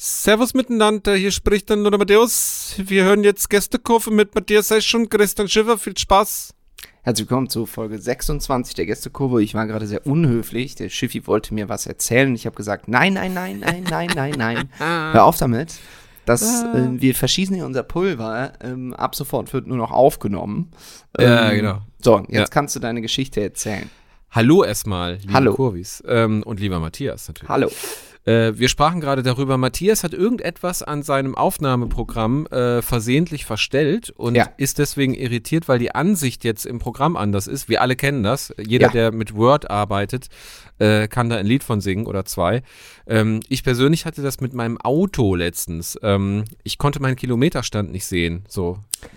Servus miteinander, hier spricht dann nur Matthäus. Wir hören jetzt Gästekurve mit Matthias Sesch und Christian Schiffer. Viel Spaß. Herzlich willkommen zu Folge 26 der Gästekurve. Ich war gerade sehr unhöflich. Der Schiffi wollte mir was erzählen. Ich habe gesagt, nein. Hör auf damit. Wir verschießen hier unser Pulver. Ab sofort wird nur noch aufgenommen. Ja, genau. So, jetzt kannst du deine Geschichte erzählen. Hallo erstmal, liebe Hallo. Kurvis. Und lieber Matthias natürlich. Hallo. Wir sprachen gerade darüber, Matthias hat irgendetwas an seinem Aufnahmeprogramm versehentlich verstellt und ist deswegen irritiert, weil die Ansicht jetzt im Programm anders ist. Wir alle kennen das. Jeder, der mit Word arbeitet, kann da ein Lied von singen oder zwei. Ich persönlich hatte das mit meinem Auto letztens. Ich konnte meinen Kilometerstand nicht sehen. So.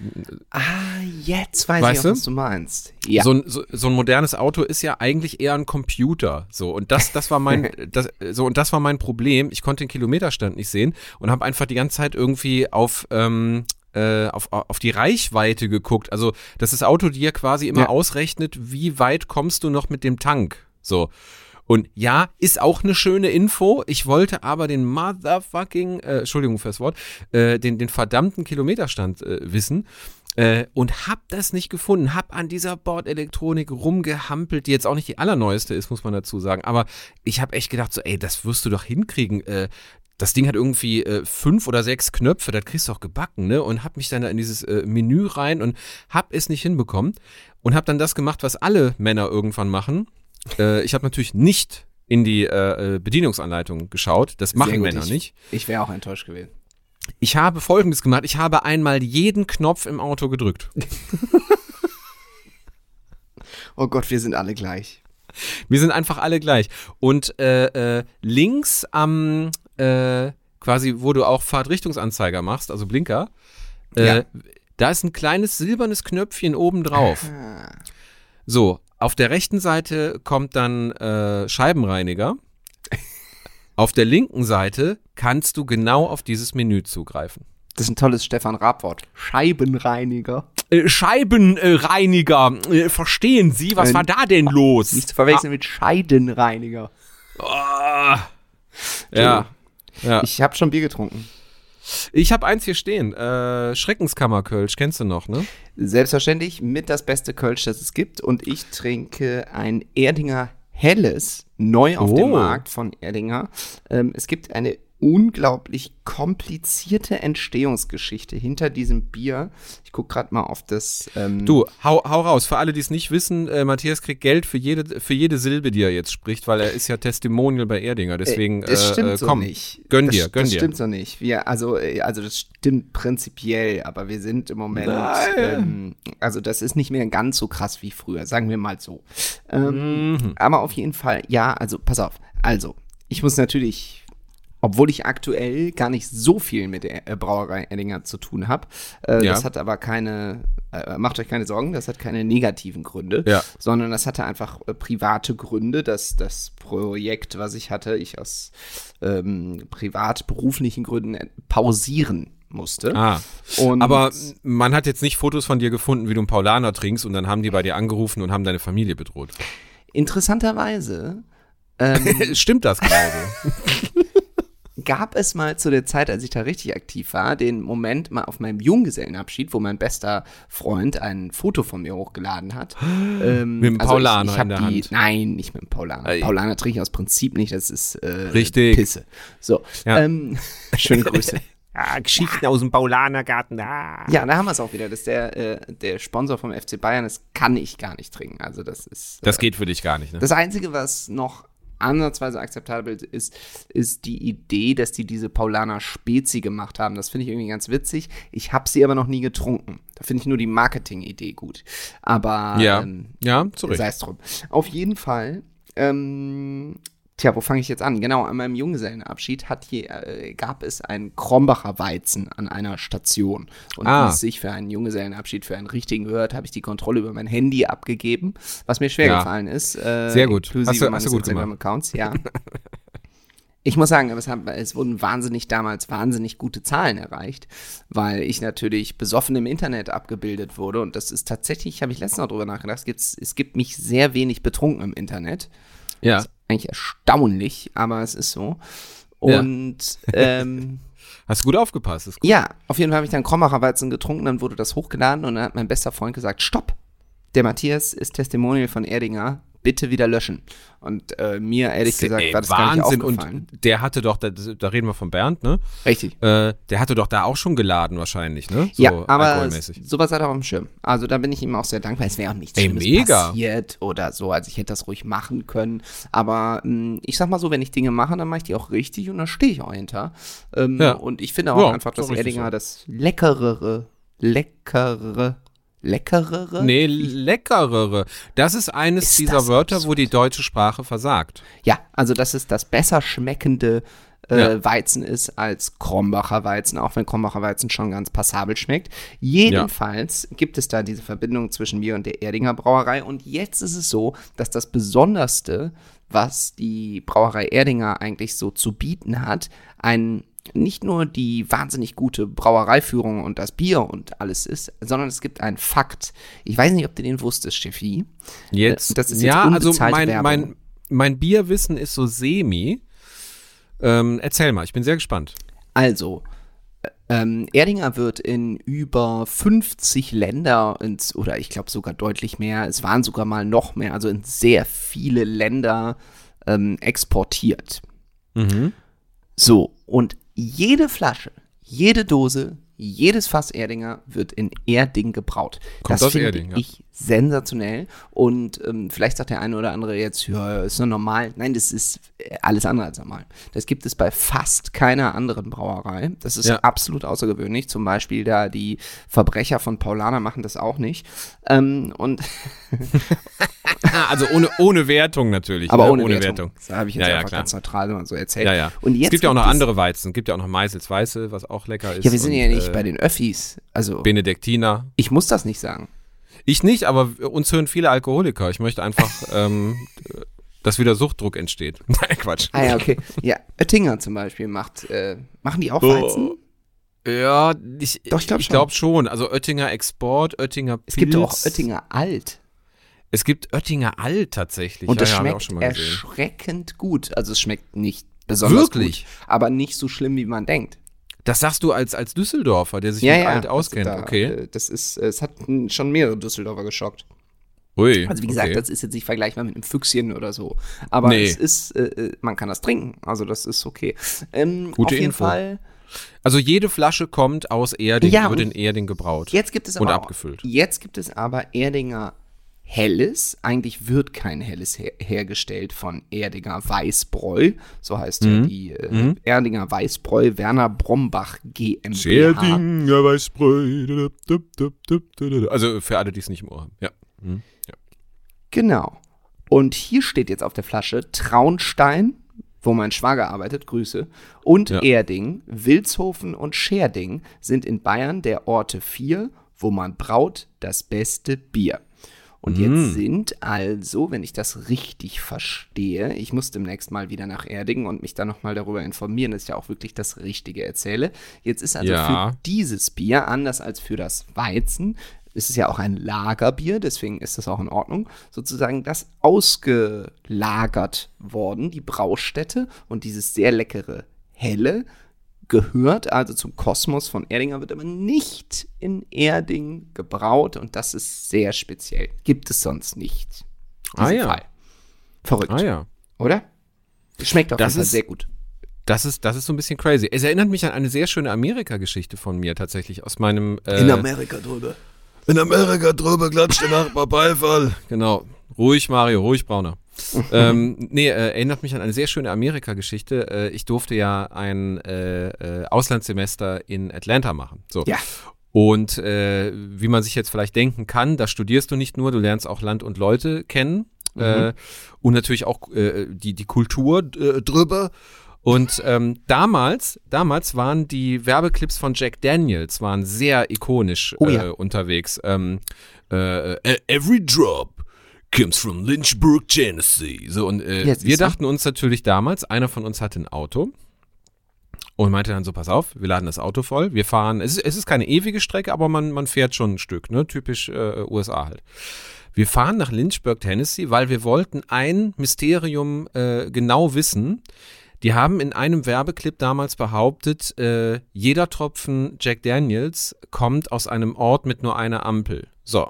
Jetzt weiß ich auch, was du meinst. Ja. So ein modernes Auto ist ja eigentlich eher ein Computer. So, und das war mein Problem. Ich konnte den Kilometerstand nicht sehen und habe einfach die ganze Zeit irgendwie auf die Reichweite geguckt. Also, dass das Auto dir quasi immer ausrechnet, wie weit kommst du noch mit dem Tank. So. Und ja, ist auch eine schöne Info. Ich wollte aber den motherfucking, Entschuldigung fürs Wort, den verdammten Kilometerstand wissen. Und hab das nicht gefunden, hab an dieser Bordelektronik rumgehampelt, die jetzt auch nicht die allerneueste ist, muss man dazu sagen, aber ich hab echt gedacht so, ey, das wirst du doch hinkriegen, das Ding hat irgendwie 5 oder 6 Knöpfe, das kriegst du doch gebacken, ne, und hab mich dann da in dieses Menü rein und hab es nicht hinbekommen und hab dann das gemacht, was alle Männer irgendwann machen. Ich habe natürlich nicht in die Bedienungsanleitung geschaut, das machen Männer nicht. Ich wäre auch enttäuscht gewesen. Ich habe Folgendes gemacht, ich habe einmal jeden Knopf im Auto gedrückt. Oh Gott, wir sind alle gleich. Wir sind einfach alle gleich. Und links am, quasi, wo du auch Fahrtrichtungsanzeiger machst, also Blinker, da ist ein kleines silbernes Knöpfchen oben drauf. So, auf der rechten Seite kommt dann Scheibenreiniger. Auf der linken Seite kannst du genau auf dieses Menü zugreifen. Das ist ein tolles Stefan Raab-Wort. Scheibenreiniger. Scheibenreiniger. Verstehen Sie, was war da denn los? Nicht zu verwechseln mit Scheidenreiniger. Ja. Ich habe schon Bier getrunken. Ich habe eins hier stehen. Schreckenskammerkölsch, kennst du noch, ne? Selbstverständlich, mit das beste Kölsch, das es gibt. Und ich trinke ein Erdinger Helles, neu auf dem Markt von Erdinger. Es gibt eine unglaublich komplizierte Entstehungsgeschichte hinter diesem Bier. Ich gucke gerade mal auf das. Du, hau raus. Für alle, die es nicht wissen, Matthias kriegt Geld für jede Silbe, die er jetzt spricht, weil er ist ja Testimonial bei Erdinger. Deswegen, das stimmt komm, so nicht. Gönn dir. Das stimmt so nicht. Also das stimmt prinzipiell, aber wir sind im Moment, also das ist nicht mehr ganz so krass wie früher, sagen wir mal so. Aber auf jeden Fall, also pass auf. Also, ich muss natürlich, obwohl ich aktuell gar nicht so viel mit der Brauerei Erdinger zu tun habe, das hat aber macht euch keine Sorgen, das hat keine negativen Gründe, sondern das hatte einfach private Gründe, dass das Projekt, was ich hatte, aus privat-beruflichen Gründen pausieren musste. Aber man hat jetzt nicht Fotos von dir gefunden, wie du einen Paulaner trinkst und dann haben die bei dir angerufen und haben deine Familie bedroht. Interessanterweise stimmt das gerade? Gab es mal zu der Zeit, als ich da richtig aktiv war, den Moment mal auf meinem Junggesellenabschied, wo mein bester Freund ein Foto von mir hochgeladen hat. Mit dem Paulaner in der Hand? Nein, nicht mit dem Paulaner. Paulaner trinke ich aus Prinzip nicht, das ist richtig. Pisse. So, schöne Grüße. Geschichten aus dem Paulanergarten. Ja, da haben wir es auch wieder, dass der Sponsor vom FC Bayern, das kann ich gar nicht trinken. Also das ist. Das geht für dich gar nicht, ne? Das Einzige, was noch ansatzweise akzeptabel ist die Idee, dass die diese Paulaner Spezi gemacht haben. Das finde ich irgendwie ganz witzig. Ich habe sie aber noch nie getrunken. Da finde ich nur die Marketing-Idee gut. Aber sei es drum. Auf jeden Fall, wo fange ich jetzt an? Genau, an meinem Junggesellenabschied gab es einen Krombacher Weizen an einer Station. Und wie es sich für einen Junggesellenabschied für einen richtigen gehört, habe ich die Kontrolle über mein Handy abgegeben, was mir schwer gefallen ist. Sehr gut. Inklusive meines Instagram-Accounts, Ich muss sagen, es wurden damals wahnsinnig gute Zahlen erreicht, weil ich natürlich besoffen im Internet abgebildet wurde. Und das ist tatsächlich, habe ich letztens noch drüber nachgedacht, es gibt mich sehr wenig betrunken im Internet. Ja. Das ist eigentlich erstaunlich, aber es ist so. Und hast du gut aufgepasst. Ist gut. ja, auf jeden Fall habe ich dann Krombacher Weizen getrunken, dann wurde das hochgeladen und dann hat mein bester Freund gesagt, stopp, der Matthias ist Testimonial von Erdinger, bitte wieder löschen. Und mir, ehrlich gesagt, war das gar nicht aufgefallen. Und der hatte doch, da reden wir von Bernd, ne? Richtig. Der hatte doch da auch schon geladen wahrscheinlich, ne? So ja, aber alkoholmäßig. sowas hat er auf dem Schirm. Also da bin ich ihm auch sehr dankbar. Es wäre auch nichts Schlimmes passiert oder so. Also ich hätte das ruhig machen können. Aber ich sag mal so, wenn ich Dinge mache, dann mache ich die auch richtig und da stehe ich auch hinter. Und ich finde auch einfach, dass Erdinger das leckerere. Nee, leckerere. Das ist eines dieser Wörter, wo die deutsche Sprache versagt. Ja, also dass es das besser schmeckende Weizen ist als Krombacher Weizen, auch wenn Krombacher Weizen schon ganz passabel schmeckt. Jedenfalls gibt es da diese Verbindung zwischen mir und der Erdinger Brauerei und jetzt ist es so, dass das Besonderste, was die Brauerei Erdinger eigentlich so zu bieten hat, nicht nur die wahnsinnig gute Brauereiführung und das Bier und alles ist, sondern es gibt einen Fakt. Ich weiß nicht, ob du den wusstest, Steffi. Jetzt, das ist jetzt unbezahlte Werbung. Mein Bierwissen ist so semi. Erzähl mal, ich bin sehr gespannt. Also, Erdinger wird in über 50 Länder, oder ich glaube sogar deutlich mehr, es waren sogar mal noch mehr, also in sehr viele Länder exportiert. Mhm. So, und jede Flasche, jede Dose, jedes Fass Erdinger wird in Erding gebraut. Kommt das aus finde Erding, ich sensationell. Und vielleicht sagt der eine oder andere jetzt, ja, ist doch normal. Nein, das ist alles andere als normal. Das gibt es bei fast keiner anderen Brauerei. Das ist absolut außergewöhnlich. Zum Beispiel da die Verbrecher von Paulaner machen das auch nicht. Und also ohne Wertung natürlich. Aber ne? ohne Wertung. Das habe ich jetzt einfach ganz neutral und so erzählt. Ja. Und jetzt es gibt ja auch noch andere Weizen. Es gibt ja auch noch Meisels Weiße, was auch lecker ist. Ja, wir sind ja nicht bei den Öffis. Also Benediktiner. Ich muss das nicht sagen. Ich nicht, aber uns hören viele Alkoholiker. Ich möchte einfach, dass wieder Suchtdruck entsteht. Nein, Quatsch. Ah ja, okay. Ja, Oettinger zum Beispiel machen die auch Weizen? Ja, ich glaube glaub schon. Also Oettinger Export, Oettinger Pilz. Es gibt auch Oettinger Alt. Es gibt Oettinger Alt tatsächlich. Und das ja, schmeckt erschreckend gut. Also es schmeckt nicht besonders gut, aber nicht so schlimm, wie man denkt. Das sagst du als Düsseldorfer, der sich mit Alt auskennt, okay? Es hat schon mehrere Düsseldorfer geschockt. Ui, also wie gesagt, das ist jetzt nicht vergleichbar mit einem Füchschen oder so. Aber es ist, man kann das trinken, also das ist okay. Gute auf jeden Info. Fall. Also jede Flasche kommt aus Erding, wird in Erding gebraut jetzt gibt es und abgefüllt. Jetzt gibt es aber Erdinger Helles. Eigentlich wird kein Helles hergestellt von Erdinger Weißbräu. So heißt ja die Erdinger Weißbräu Werner Brombach GmbH. Erdinger Weißbräu. Also für alle, die es nicht im Ohr haben. Ja. Genau. Und hier steht jetzt auf der Flasche Traunstein, wo mein Schwager arbeitet, Grüße, und Erding, Wilshofen und Scherding sind in Bayern der Orte 4, wo man braut das beste Bier. Und jetzt sind also, wenn ich das richtig verstehe, ich muss demnächst mal wieder nach Erding und mich dann nochmal darüber informieren, dass ich ja auch wirklich das Richtige erzähle. Jetzt ist also für dieses Bier, anders als für das Weizen, es ist ja auch ein Lagerbier, deswegen ist das auch in Ordnung, sozusagen das ausgelagert worden, die Braustätte und dieses sehr leckere Helle gehört also zum Kosmos von Erdinger, wird aber nicht in Erding gebraut und das ist sehr speziell. Gibt es sonst nicht. Fall. Verrückt. Oder? Schmeckt auf jeden Fall sehr gut. Das ist so ein bisschen crazy. Es erinnert mich an eine sehr schöne Amerika-Geschichte von mir tatsächlich aus meinem in Amerika drüber. In Amerika drüber klatscht der Nachbar Beifall. Genau. Ruhig, Mario, ruhig, Brauner. Erinnert mich an eine sehr schöne Amerika-Geschichte. Ich durfte ja ein Auslandssemester in Atlanta machen. So. Ja. Und wie man sich jetzt vielleicht denken kann, da studierst du nicht nur, du lernst auch Land und Leute kennen und natürlich auch die Kultur drüber. Und damals waren die Werbeclips von Jack Daniels waren sehr ikonisch unterwegs. Every drop comes from Lynchburg, Tennessee. So, und wir dachten uns natürlich damals, einer von uns hatte ein Auto und meinte dann so, pass auf, wir laden das Auto voll, wir fahren, es ist keine ewige Strecke, aber man fährt schon ein Stück, ne, typisch USA halt. Wir fahren nach Lynchburg, Tennessee, weil wir wollten ein Mysterium genau wissen. Die haben in einem Werbeclip damals behauptet, jeder Tropfen Jack Daniels kommt aus einem Ort mit nur einer Ampel. So.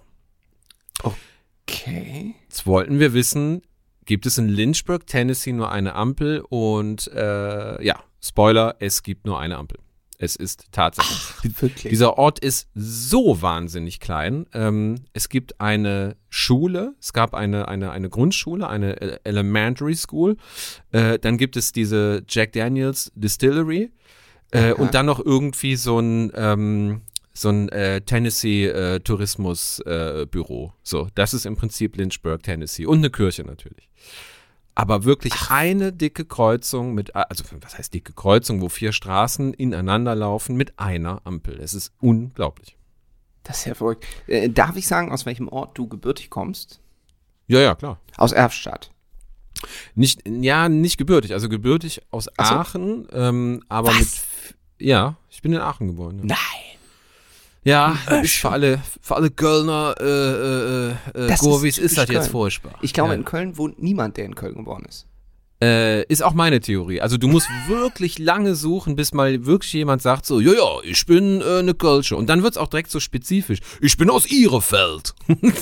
Okay. Jetzt wollten wir wissen, gibt es in Lynchburg, Tennessee nur eine Ampel? Und Spoiler, es gibt nur eine Ampel. Es ist tatsächlich. Wirklich? Dieser Ort ist so wahnsinnig klein. Es gibt eine Schule, es gab eine Grundschule, eine Elementary School. Dann gibt es diese Jack Daniels Distillery. Und dann noch irgendwie so ein Tennessee Tourismusbüro. So, das ist im Prinzip Lynchburg, Tennessee. Und eine Kirche natürlich. Aber wirklich eine dicke Kreuzung was heißt dicke Kreuzung, wo 4 Straßen ineinander laufen mit einer Ampel. Es ist unglaublich. Das ist ja verrückt. Darf ich sagen, aus welchem Ort du gebürtig kommst? Ja, klar. Aus Erftstadt. Nicht gebürtig, also gebürtig aus Aachen, aber ich bin in Aachen geboren. Ja. Nein. Ja, für alle Kölner Gurvis ist das jetzt furchtbar. Ich glaube, in Köln wohnt niemand, der in Köln geboren ist. Ist auch meine Theorie. Also du musst wirklich lange suchen, bis mal wirklich jemand sagt so, ja, ich bin eine Kölsche. Und dann wird's auch direkt so spezifisch. Ich bin aus Ihrefeld.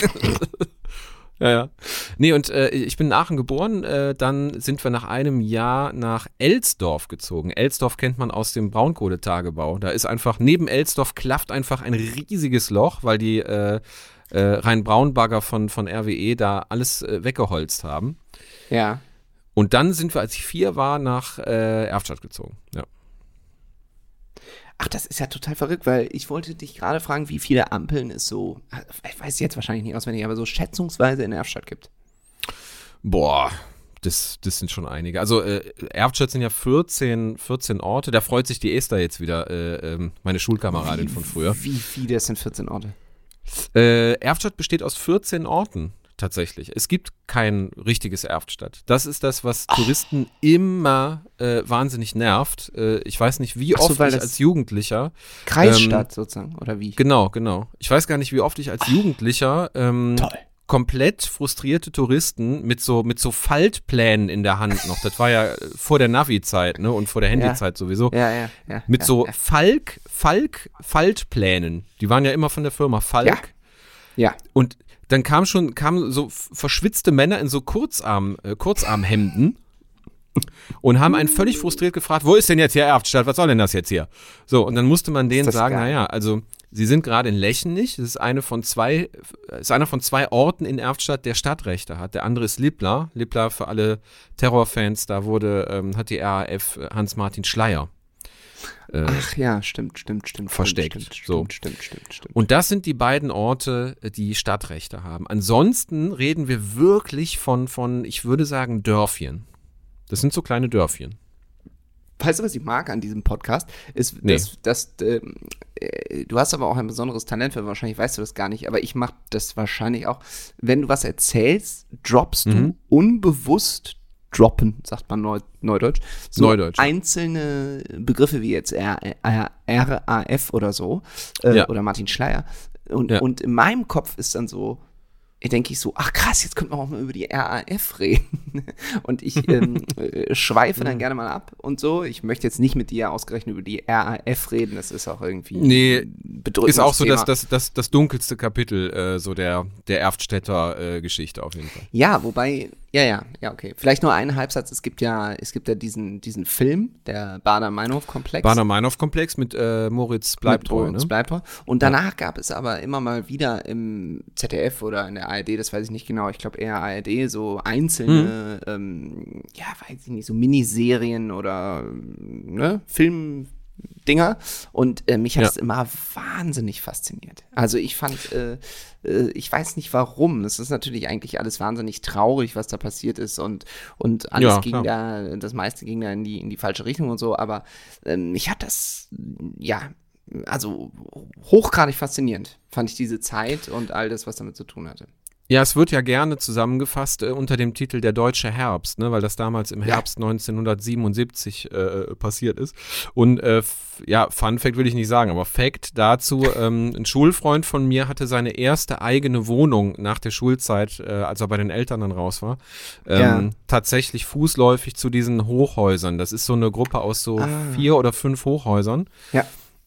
Ja. Nee, und ich bin in Aachen geboren, dann sind wir nach einem Jahr nach Elsdorf gezogen. Elsdorf kennt man aus dem Braunkohletagebau. Da ist einfach, neben Elsdorf klafft einfach ein riesiges Loch, weil die Rhein-Braun-Bagger von RWE da alles weggeholzt haben. Ja. Und dann sind wir, als ich 4 war, nach Erftstadt gezogen, ja. Ach, das ist ja total verrückt, weil ich wollte dich gerade fragen, wie viele Ampeln es so, ich weiß jetzt wahrscheinlich nicht auswendig, aber so schätzungsweise in Erftstadt gibt. Boah, das sind schon einige. Also Erftstadt sind ja 14 Orte, da freut sich die Esther jetzt wieder, meine Schulkameradin von früher. Wie viele sind 14 Orte? Erftstadt besteht aus 14 Orten. Tatsächlich. Es gibt kein richtiges Erftstadt. Das ist das, was Touristen immer wahnsinnig nervt. Ich weiß nicht, wie oft ich als Jugendlicher Kreisstadt sozusagen, oder wie? Genau. Ich weiß gar nicht, wie oft ich als Jugendlicher komplett frustrierte Touristen mit so Faltplänen in der Hand noch. Das war ja vor der Navi-Zeit, ne? Und vor der Handy-Zeit sowieso. Ja. Mit so Faltplänen. Die waren ja immer von der Firma Falk. Ja. Und dann kamen so verschwitzte Männer in so Kurzarmhemden und haben einen völlig frustriert gefragt, wo ist denn jetzt hier Erftstadt, was soll denn das jetzt hier? So, und dann musste man denen sagen, naja, also sie sind gerade in Lechenich, das ist einer von zwei Orten in Erftstadt, der Stadtrechte hat. Der andere ist Lippla für alle Terrorfans, da hat die RAF Hans-Martin Schleyer ach ja, stimmt. versteckt. Stimmt. Und das sind die beiden Orte, die Stadtrechte haben. Ansonsten reden wir wirklich von, ich würde sagen, Dörfchen. Das sind so kleine Dörfchen. Weißt du, was ich mag an diesem Podcast? Ist, dass du hast aber auch ein besonderes Talent, weil wahrscheinlich weißt du das gar nicht, aber ich mache das wahrscheinlich auch. Wenn du was erzählst, droppst du unbewusst droppen, sagt man Neudeutsch. So Neudeutsch. Einzelne Begriffe wie jetzt RAF oder so, oder Martin Schleyer. Und in meinem Kopf ist dann so, denke ich so, ach krass, jetzt könnten wir auch mal über die RAF reden. Und ich schweife dann gerne mal ab und so. Ich möchte jetzt nicht mit dir ausgerechnet über die RAF reden, das ist auch irgendwie bedrückend. Ist auch so das dunkelste Kapitel so der Erftstädter Geschichte auf jeden Fall. Ja, wobei, ja, okay. Vielleicht nur einen Halbsatz, es gibt ja diesen Film, der Baader-Meinhof-Komplex. Baader-Meinhof-Komplex mit Moritz Bleibtreu, ne? Und danach gab es aber immer mal wieder im ZDF oder in der ARD, das weiß ich nicht genau, ich glaube eher ARD, so einzelne, weiß ich nicht, so Miniserien oder Filmdinger. Und mich hat es immer wahnsinnig fasziniert. Also ich fand, ich weiß nicht warum, es ist natürlich eigentlich alles wahnsinnig traurig, was da passiert ist und alles das meiste ging da in die falsche Richtung und so, aber mich hat das, also hochgradig faszinierend, fand ich diese Zeit und all das, was damit zu tun hatte. Ja, es wird ja gerne zusammengefasst unter dem Titel Der deutsche Herbst, ne, weil das damals im Herbst 1977 passiert ist. Und Fun Fact will ich nicht sagen, aber Fact dazu, ein Schulfreund von mir hatte seine erste eigene Wohnung nach der Schulzeit, als er bei den Eltern dann raus war, tatsächlich fußläufig zu diesen Hochhäusern. Das ist so eine Gruppe aus so 4 oder 5 Hochhäusern. Ja.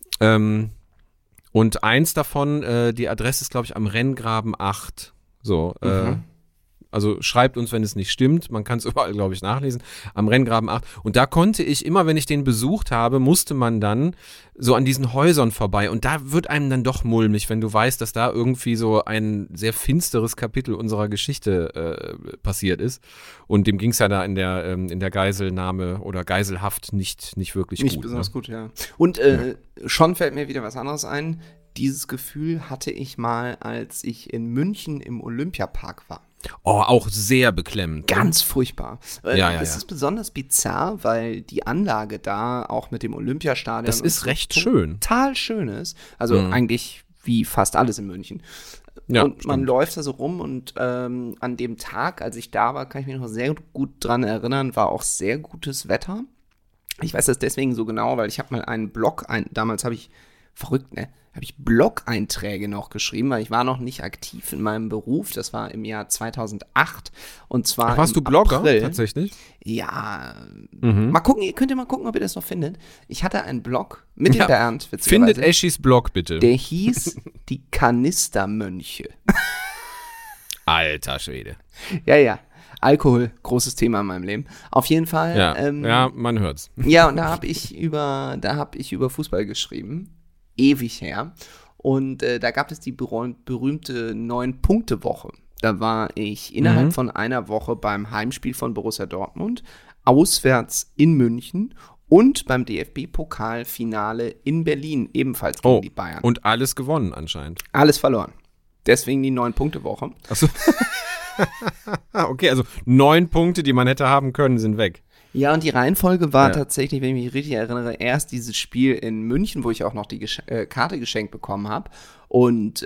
Und eins davon, die Adresse ist, glaube ich, am Renngraben 8. So, also schreibt uns, wenn es nicht stimmt. Man kann es überall, glaube ich, nachlesen. Am Renngraben 8. Und da konnte ich, immer wenn ich den besucht habe, musste man dann so an diesen Häusern vorbei. Und da wird einem dann doch mulmig, wenn du weißt, dass da irgendwie so ein sehr finsteres Kapitel unserer Geschichte passiert ist. Und dem ging es ja da in der Geiselnahme oder Geiselhaft nicht wirklich gut. Nicht besonders gut, ja. Und schon fällt mir wieder was anderes ein. Dieses Gefühl hatte ich mal, als ich in München im Olympiapark war. Oh, auch sehr beklemmend. Ganz furchtbar. Ja. Es ist besonders bizarr, weil die Anlage da auch mit dem Olympiastadion das ist recht schön. Total schön ist. Also eigentlich wie fast alles in München. Ja, und man stimmt. läuft da so rum und an dem Tag, als ich da war, kann ich mich noch sehr gut dran erinnern, war auch sehr gutes Wetter. Ich weiß das deswegen so genau, weil ich habe mal einen Blog, damals habe ich, verrückt, ne? Habe ich Blog-Einträge noch geschrieben, weil ich war noch nicht aktiv in meinem Beruf. Das war im Jahr 2008 und zwar Ach, warst im du Blogger April. Tatsächlich? Ja, mal gucken, ihr könnt ja mal gucken, ob ihr das noch findet. Ich hatte einen Blog mit dem Ja. Bernd, witzigerweise. Findet Eschis Blog bitte. Der hieß Die Kanistermönche. Alter Schwede. Ja. Alkohol, großes Thema in meinem Leben. Auf jeden Fall. Ja, man hört's. Ja, und da habe ich über Fußball geschrieben. Ewig her. Und da gab es die berühmte 9-Punkte-Woche. Da war ich innerhalb von einer Woche beim Heimspiel von Borussia Dortmund, auswärts in München und beim DFB-Pokalfinale in Berlin, ebenfalls gegen die Bayern. Und alles gewonnen anscheinend. Alles verloren. Deswegen die 9-Punkte-Woche. Achso. Okay, also 9 Punkte, die man hätte haben können, sind weg. Ja, und die Reihenfolge war tatsächlich, wenn ich mich richtig erinnere, erst dieses Spiel in München, wo ich auch noch die Karte geschenkt bekommen habe. Und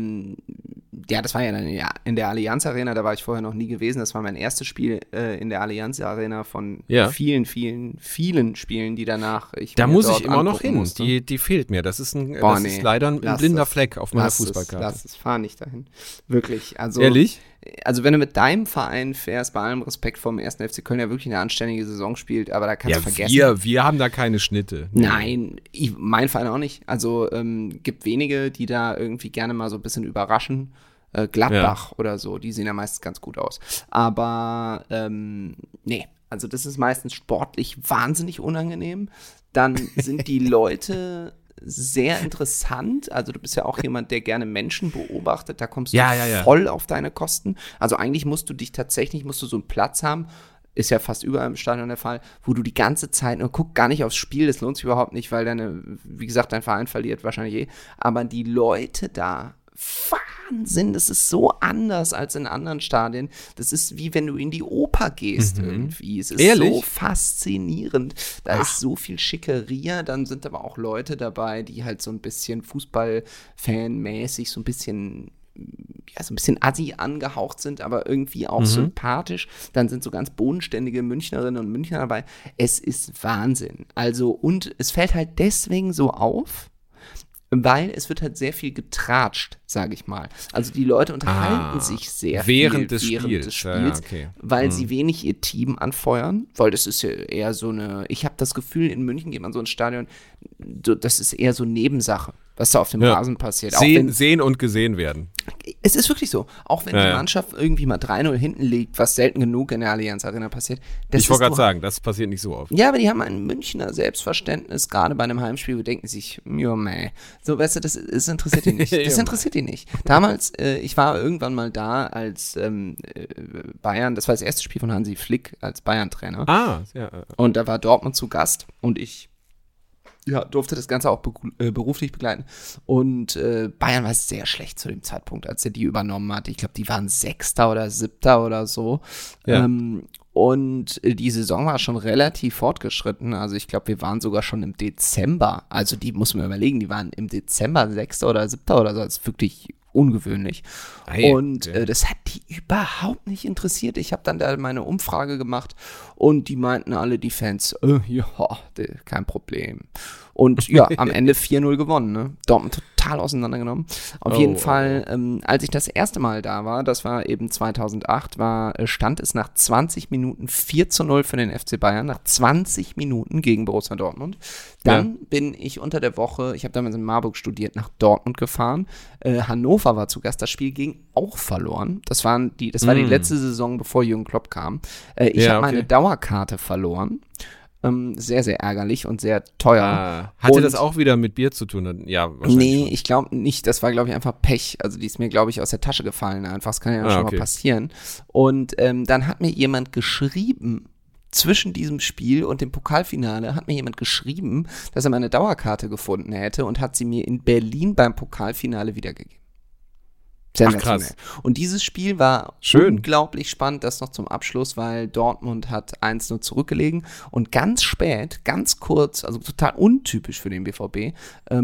das war ja dann in der Allianz Arena, da war ich vorher noch nie gewesen. Das war mein erstes Spiel in der Allianz Arena von vielen, vielen, vielen Spielen, die danach Da mir muss dort ich immer noch hin. musste. Die fehlt mir. Das ist leider ein blinder Fleck auf meiner Fußballkarte. Lass es, fahr nicht dahin. Wirklich. Also, Ehrlich? Also wenn du mit deinem Verein fährst, bei allem Respekt vom 1. FC Köln, der wirklich eine anständige Saison spielt, aber da kannst du vergessen. Wir haben da keine Schnitte. Nein, mein Verein auch nicht. Also gibt wenige, die da irgendwie gerne mal so ein bisschen überraschen. Gladbach oder so, die sehen ja meistens ganz gut aus. Aber nee, also das ist meistens sportlich wahnsinnig unangenehm. Dann sind die Leute sehr interessant. Also du bist ja auch jemand, der gerne Menschen beobachtet. Da kommst du voll auf deine Kosten. Also eigentlich musst du so einen Platz haben, ist ja fast überall im Stadion der Fall, wo du die ganze Zeit, guck gar nicht aufs Spiel, das lohnt sich überhaupt nicht, weil wie gesagt, dein Verein verliert wahrscheinlich aber die Leute da, Wahnsinn, das ist so anders als in anderen Stadien. Das ist wie wenn du in die Oper gehst irgendwie. Es ist so faszinierend. Da ist so viel Schickeria, dann sind aber auch Leute dabei, die halt so ein bisschen Fußballfan-mäßig so ein bisschen assi angehaucht sind, aber irgendwie auch sympathisch. Dann sind so ganz bodenständige Münchnerinnen und Münchner dabei. Es ist Wahnsinn. Also, und es fällt halt deswegen so auf, weil es wird halt sehr viel getratscht, sage ich mal. Also die Leute unterhalten sich sehr während viel des Spiels, weil sie wenig ihr Team anfeuern, weil das ist ja eher so ich habe das Gefühl, in München geht man so ins Stadion, das ist eher so Nebensache, was da auf dem Rasen passiert. Sehen und gesehen werden. Es ist wirklich so. Auch wenn die Mannschaft irgendwie mal 3-0 hinten liegt, was selten genug in der Allianz Arena passiert. Ich wollte gerade sagen, das passiert nicht so oft. Ja, aber die haben ein Münchner Selbstverständnis, gerade bei einem Heimspiel, wo denken sich, so, weißt du, das interessiert die nicht. Das interessiert die nicht. Damals, ich war irgendwann mal da als Bayern, das war das erste Spiel von Hansi Flick als Bayern-Trainer. Und da war Dortmund zu Gast und ich durfte das Ganze auch beruflich begleiten. Und Bayern war sehr schlecht zu dem Zeitpunkt, als er die übernommen hat. Ich glaube, die waren 6. oder 7. oder so. Ja. Und die Saison war schon relativ fortgeschritten. Also ich glaube, wir waren sogar schon im Dezember. Also die muss man überlegen, die waren im Dezember 6. oder 7. oder so. Das ist wirklich ungewöhnlich. Ei, Und das hat die überhaupt nicht interessiert. Ich habe dann da meine Umfrage gemacht und die meinten alle, die Fans, ja, kein Problem. Und ja, am Ende 4-0 gewonnen, ne? Dortmund total auseinandergenommen. Auf jeden Fall, als ich das erste Mal da war, das war eben 2008, stand es nach 20 Minuten 4-0 für den FC Bayern, nach 20 Minuten gegen Borussia Dortmund. Dann bin ich unter der Woche, ich habe damals in Marburg studiert, nach Dortmund gefahren. Hannover war zu Gast, das Spiel ging auch verloren. Das war die letzte Saison, bevor Jürgen Klopp kam. Ich habe meine Dauerkarte verloren. Sehr, sehr ärgerlich und sehr teuer. Hatte das auch wieder mit Bier zu tun? Ja, wahrscheinlich. Nee, ich glaube nicht. Das war, glaube ich, einfach Pech. Also die ist mir, glaube ich, aus der Tasche gefallen einfach. Das kann ja schon mal passieren. Und dann hat mir jemand geschrieben, zwischen diesem Spiel und dem Pokalfinale hat mir jemand geschrieben, dass er meine Dauerkarte gefunden hätte und hat sie mir in Berlin beim Pokalfinale wiedergegeben. Ach, krass. Und dieses Spiel war unglaublich spannend, das noch zum Abschluss, weil Dortmund hat 1-0 zurückgelegen und ganz spät, ganz kurz, also total untypisch für den BVB,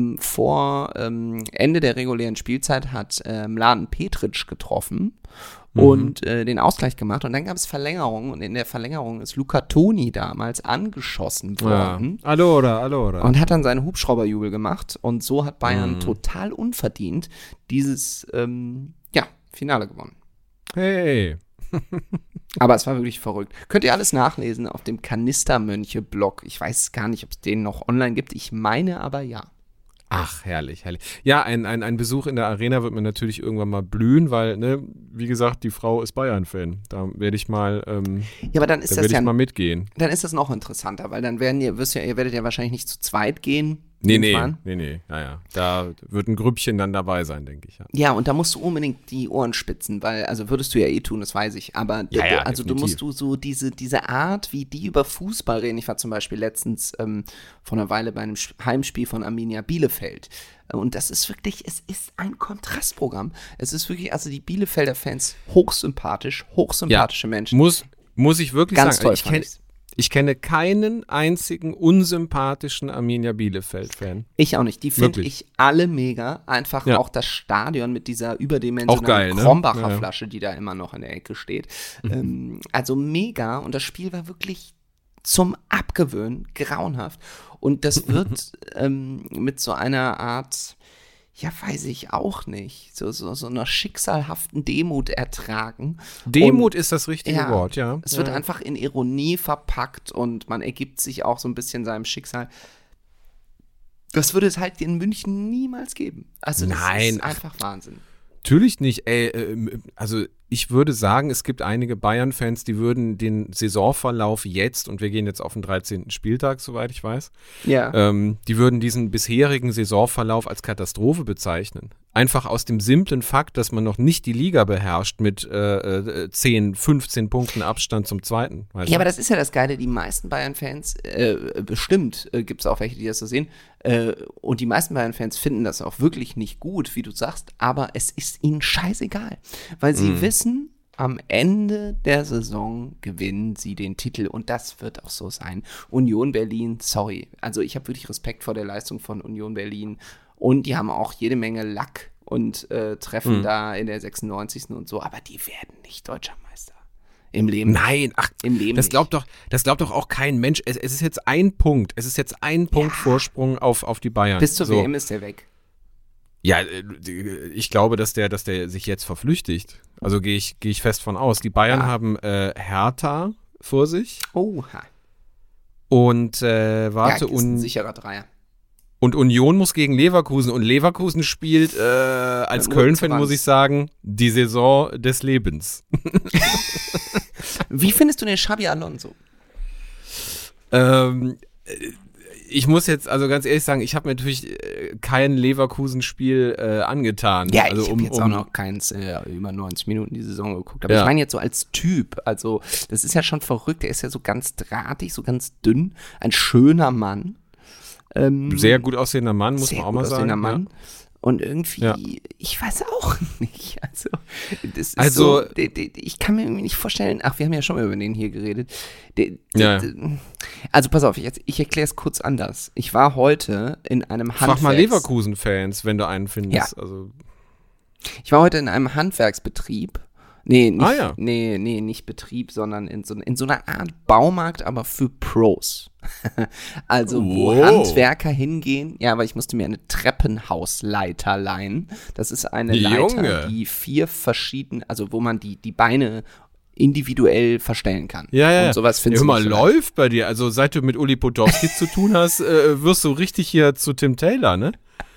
vor Ende der regulären Spielzeit hat Mladen Petric getroffen und den Ausgleich gemacht und dann gab es Verlängerung und in der Verlängerung ist Luca Toni damals angeschossen worden. Allora. Und hat dann seinen Hubschrauberjubel gemacht und so hat Bayern total unverdient dieses Finale gewonnen. Hey. Aber es war wirklich verrückt. Könnt ihr alles nachlesen auf dem Kanistermönche-Blog. Ich weiß gar nicht, ob es den noch online gibt. Ich meine aber ja. Ach, herrlich. Ja, ein Besuch in der Arena wird mir natürlich irgendwann mal blühen, weil, ne, wie gesagt, die Frau ist Bayern-Fan. Da werde ich mal, aber dann ist das mal mitgehen. Dann ist das noch interessanter, weil dann ihr werdet ja wahrscheinlich nicht zu zweit gehen. Nee. Ja. Da wird ein Grüppchen dann dabei sein, denke ich. Ja, und da musst du unbedingt die Ohren spitzen, weil, also würdest du ja eh tun, das weiß ich, aber also du musst so diese Art, wie die über Fußball reden. Ich war zum Beispiel letztens vor einer Weile bei einem Heimspiel von Arminia Bielefeld. Und das ist wirklich, es ist ein Kontrastprogramm. Es ist wirklich, also die Bielefelder Fans hochsympathische Menschen. Muss ich wirklich ganz sagen. Toll, Ich kenne keinen einzigen unsympathischen Arminia Bielefeld-Fan. Ich auch nicht. Die finde ich alle mega. Einfach auch das Stadion mit dieser überdimensionalen Krombacher Flasche, die da immer noch in der Ecke steht. Also mega. Und das Spiel war wirklich zum Abgewöhnen grauenhaft. Und das wird mit so einer Art, ja, weiß ich auch nicht, so einer schicksalhaften Demut ertragen. Demut ist das richtige Wort, ja. Es wird einfach in Ironie verpackt und man ergibt sich auch so ein bisschen seinem Schicksal. Das würde es halt in München niemals geben. Also das ist einfach Wahnsinn. Natürlich nicht, also ich würde sagen, es gibt einige Bayern-Fans, die würden den Saisonverlauf jetzt, und wir gehen jetzt auf den 13. Spieltag, soweit ich weiß, die würden diesen bisherigen Saisonverlauf als Katastrophe bezeichnen. Einfach aus dem simplen Fakt, dass man noch nicht die Liga beherrscht mit 10, 15 Punkten Abstand zum Zweiten. Ja, aber das ist ja das Geile, die meisten Bayern-Fans, bestimmt gibt es auch welche, die das so sehen, und die meisten Bayern-Fans finden das auch wirklich nicht gut, wie du sagst, aber es ist ihnen scheißegal, weil sie wissen, am Ende der Saison gewinnen sie den Titel und das wird auch so sein. Union Berlin, sorry, also ich habe wirklich Respekt vor der Leistung von Union Berlin und die haben auch jede Menge Lack und treffen da in der 96. und so, aber die werden nicht Deutscher Meister. Im Leben. Nein, im Leben das glaubt doch auch kein Mensch. Es ist jetzt ein Punkt. Es ist jetzt ein Punkt Vorsprung auf die Bayern. Bis zur WM ist der weg. Ja, ich glaube, dass der sich jetzt verflüchtigt. Also gehe ich fest von aus. Die Bayern haben Hertha vor sich. Oha. Und das ist ein sicherer Dreier. Und Union muss gegen Leverkusen. Und Leverkusen spielt als Köln-Fan, muss ich sagen, die Saison des Lebens. Wie findest du den Xabi Alonso? Ich muss jetzt also ganz ehrlich sagen, ich habe mir natürlich kein Leverkusen-Spiel angetan. Ja, also ich habe jetzt auch noch keins über 90 Minuten die Saison geguckt. Aber ich meine jetzt so als Typ, also das ist ja schon verrückt. Der ist ja so ganz drahtig, so ganz dünn. Ein schöner Mann. Sehr gut aussehender Mann, muss man auch mal sagen. Mann. Ja. Und irgendwie, ich weiß auch nicht. Also, das ist so, ich kann mir irgendwie nicht vorstellen, wir haben ja schon mal über den hier geredet. Also pass auf, ich erkläre es kurz anders. Ich war heute in einem Handwerks... Frag mal Leverkusen-Fans, wenn du einen findest. Ja. Also. Ich war heute in einem Handwerksbetrieb. Nee, nicht, ja. nicht Betrieb, sondern in so einer Art Baumarkt, aber für Pros. Also, wo Handwerker hingehen. Ja, aber ich musste mir eine Treppenhausleiter leihen. Das ist eine Leiter, die 4 verschiedene, also wo man die Beine individuell verstellen kann. Ja. Und sowas findest du du mal nicht so läuft bei dir. Also, seit du mit Uli Potowski zu tun hast, wirst du richtig hier zu Tim Taylor, ne?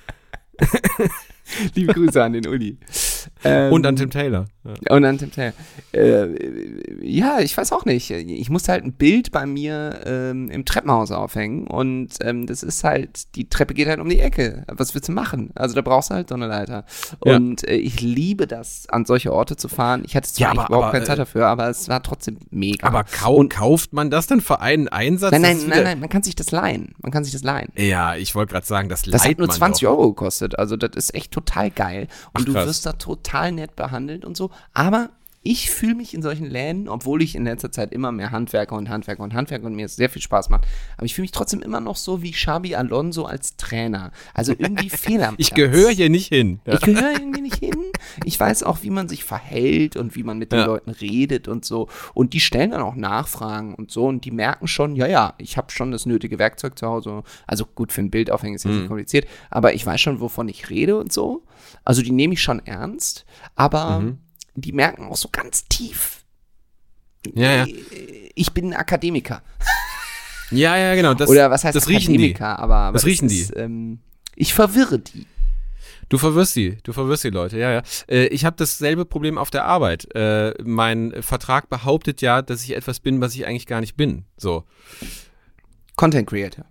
Liebe Grüße an den Uli. Und an Tim Taylor. Ja. Und an Tim Taylor. Ja, ich weiß auch nicht. Ich musste halt ein Bild bei mir im Treppenhaus aufhängen und das ist halt, die Treppe geht halt um die Ecke. Was willst du machen? Also da brauchst du halt so eine Leiter. Und ich liebe das, an solche Orte zu fahren. Ich hatte zwar überhaupt keine Zeit dafür, aber es war trotzdem mega. Aber kauft man das dann für einen Einsatz? Nein, man kann sich das leihen. Ja, ich wollte gerade sagen, das hat nur man 20 doch. Euro gekostet. Also das ist echt total geil. Und du wirst da total nett behandelt und so. Aber ich fühle mich in solchen Läden, obwohl ich in letzter Zeit immer mehr Handwerker und mir es sehr viel Spaß macht, aber ich fühle mich trotzdem immer noch so wie Xabi Alonso als Trainer. Also irgendwie fehl am Platz. Ich gehöre hier nicht hin. Ich gehöre irgendwie nicht hin. Ich weiß auch, wie man sich verhält und wie man mit den Leuten redet und so. Und die stellen dann auch Nachfragen und so und die merken schon, ja, ich habe schon das nötige Werkzeug zu Hause. Also gut, für ein Bild aufhängen ist jetzt nicht kompliziert, aber ich weiß schon, wovon ich rede und so. Also die nehme ich schon ernst, aber die merken auch so ganz tief. Ja. Ich bin ein Akademiker. Ja, genau. Oder was heißt das Akademiker? Riechen die. Aber das riechen ist, ich verwirre die. Du verwirrst die Leute, ja. Ich habe dasselbe Problem auf der Arbeit. Mein Vertrag behauptet ja, dass ich etwas bin, was ich eigentlich gar nicht bin. So. Content Creator,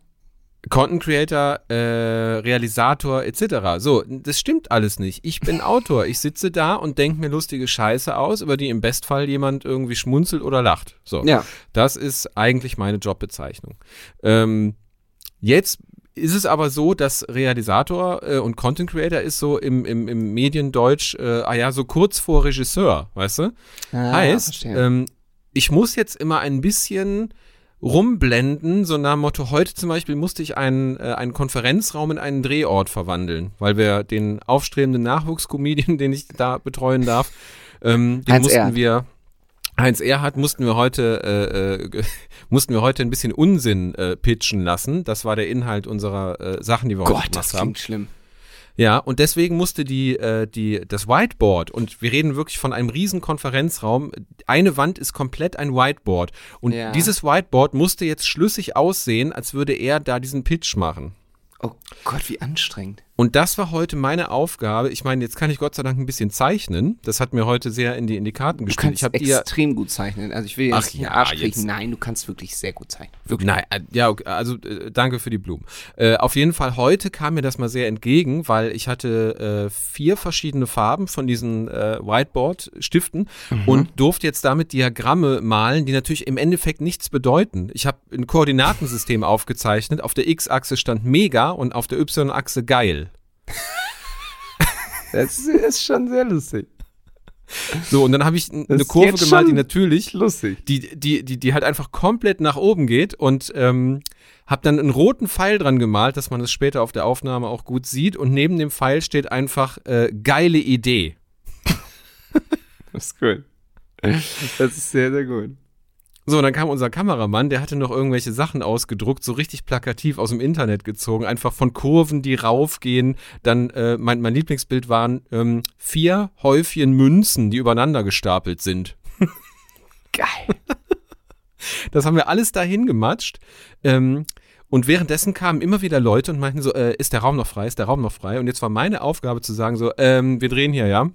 Realisator etc. So, das stimmt alles nicht. Ich bin Autor. Ich sitze da und denke mir lustige Scheiße aus, über die im Bestfall jemand irgendwie schmunzelt oder lacht. So, Das ist eigentlich meine Jobbezeichnung. Jetzt ist es aber so, dass Realisator und Content Creator ist so im Mediendeutsch, so kurz vor Regisseur, weißt du? Heißt, ich muss jetzt immer ein bisschen rumblenden, so nach dem Motto, heute zum Beispiel musste ich einen Konferenzraum in einen Drehort verwandeln, weil wir den aufstrebenden Nachwuchscomedian, den ich da betreuen darf, Heinz Erhardt mussten wir heute ein bisschen Unsinn pitchen lassen. Das war der Inhalt unserer Sachen, die wir heute gemacht haben. Das klingt schlimm. Ja, und deswegen musste das Whiteboard, und wir reden wirklich von einem riesen Konferenzraum, eine Wand ist komplett ein Whiteboard. Und dieses Whiteboard musste jetzt schlüssig aussehen, als würde er da diesen Pitch machen. Oh Gott, wie anstrengend. Und das war heute meine Aufgabe. Ich meine, jetzt kann ich Gott sei Dank ein bisschen zeichnen. Das hat mir heute sehr in die Karten gespielt. Du kannst extrem gut zeichnen. Also ich will jetzt nicht Arsch kriechen. Nein, du kannst wirklich sehr gut zeichnen. Wirklich. Nein, okay, also danke für die Blumen. Auf jeden Fall, heute kam mir das mal sehr entgegen, weil ich hatte 4 verschiedene Farben von diesen Whiteboard-Stiften und durfte jetzt damit Diagramme malen, die natürlich im Endeffekt nichts bedeuten. Ich habe ein Koordinatensystem aufgezeichnet. Auf der X-Achse stand mega und auf der Y-Achse geil. Das ist schon sehr lustig. So, und dann habe ich eine Kurve gemalt, die natürlich lustig, die halt einfach komplett nach oben geht, und habe dann einen roten Pfeil dran gemalt, dass man das später auf der Aufnahme auch gut sieht, und neben dem Pfeil steht einfach geile Idee. Das ist gut. Das ist sehr, sehr gut. So, und dann kam unser Kameramann, der hatte noch irgendwelche Sachen ausgedruckt, so richtig plakativ aus dem Internet gezogen, einfach von Kurven, die raufgehen. Dann, mein Lieblingsbild waren 4 Häufchen Münzen, die übereinander gestapelt sind. Geil. Das haben wir alles dahin gematscht. Und währenddessen kamen immer wieder Leute und meinten so, ist der Raum noch frei, ist der Raum noch frei? Und jetzt war meine Aufgabe zu sagen so, wir drehen hier, ja?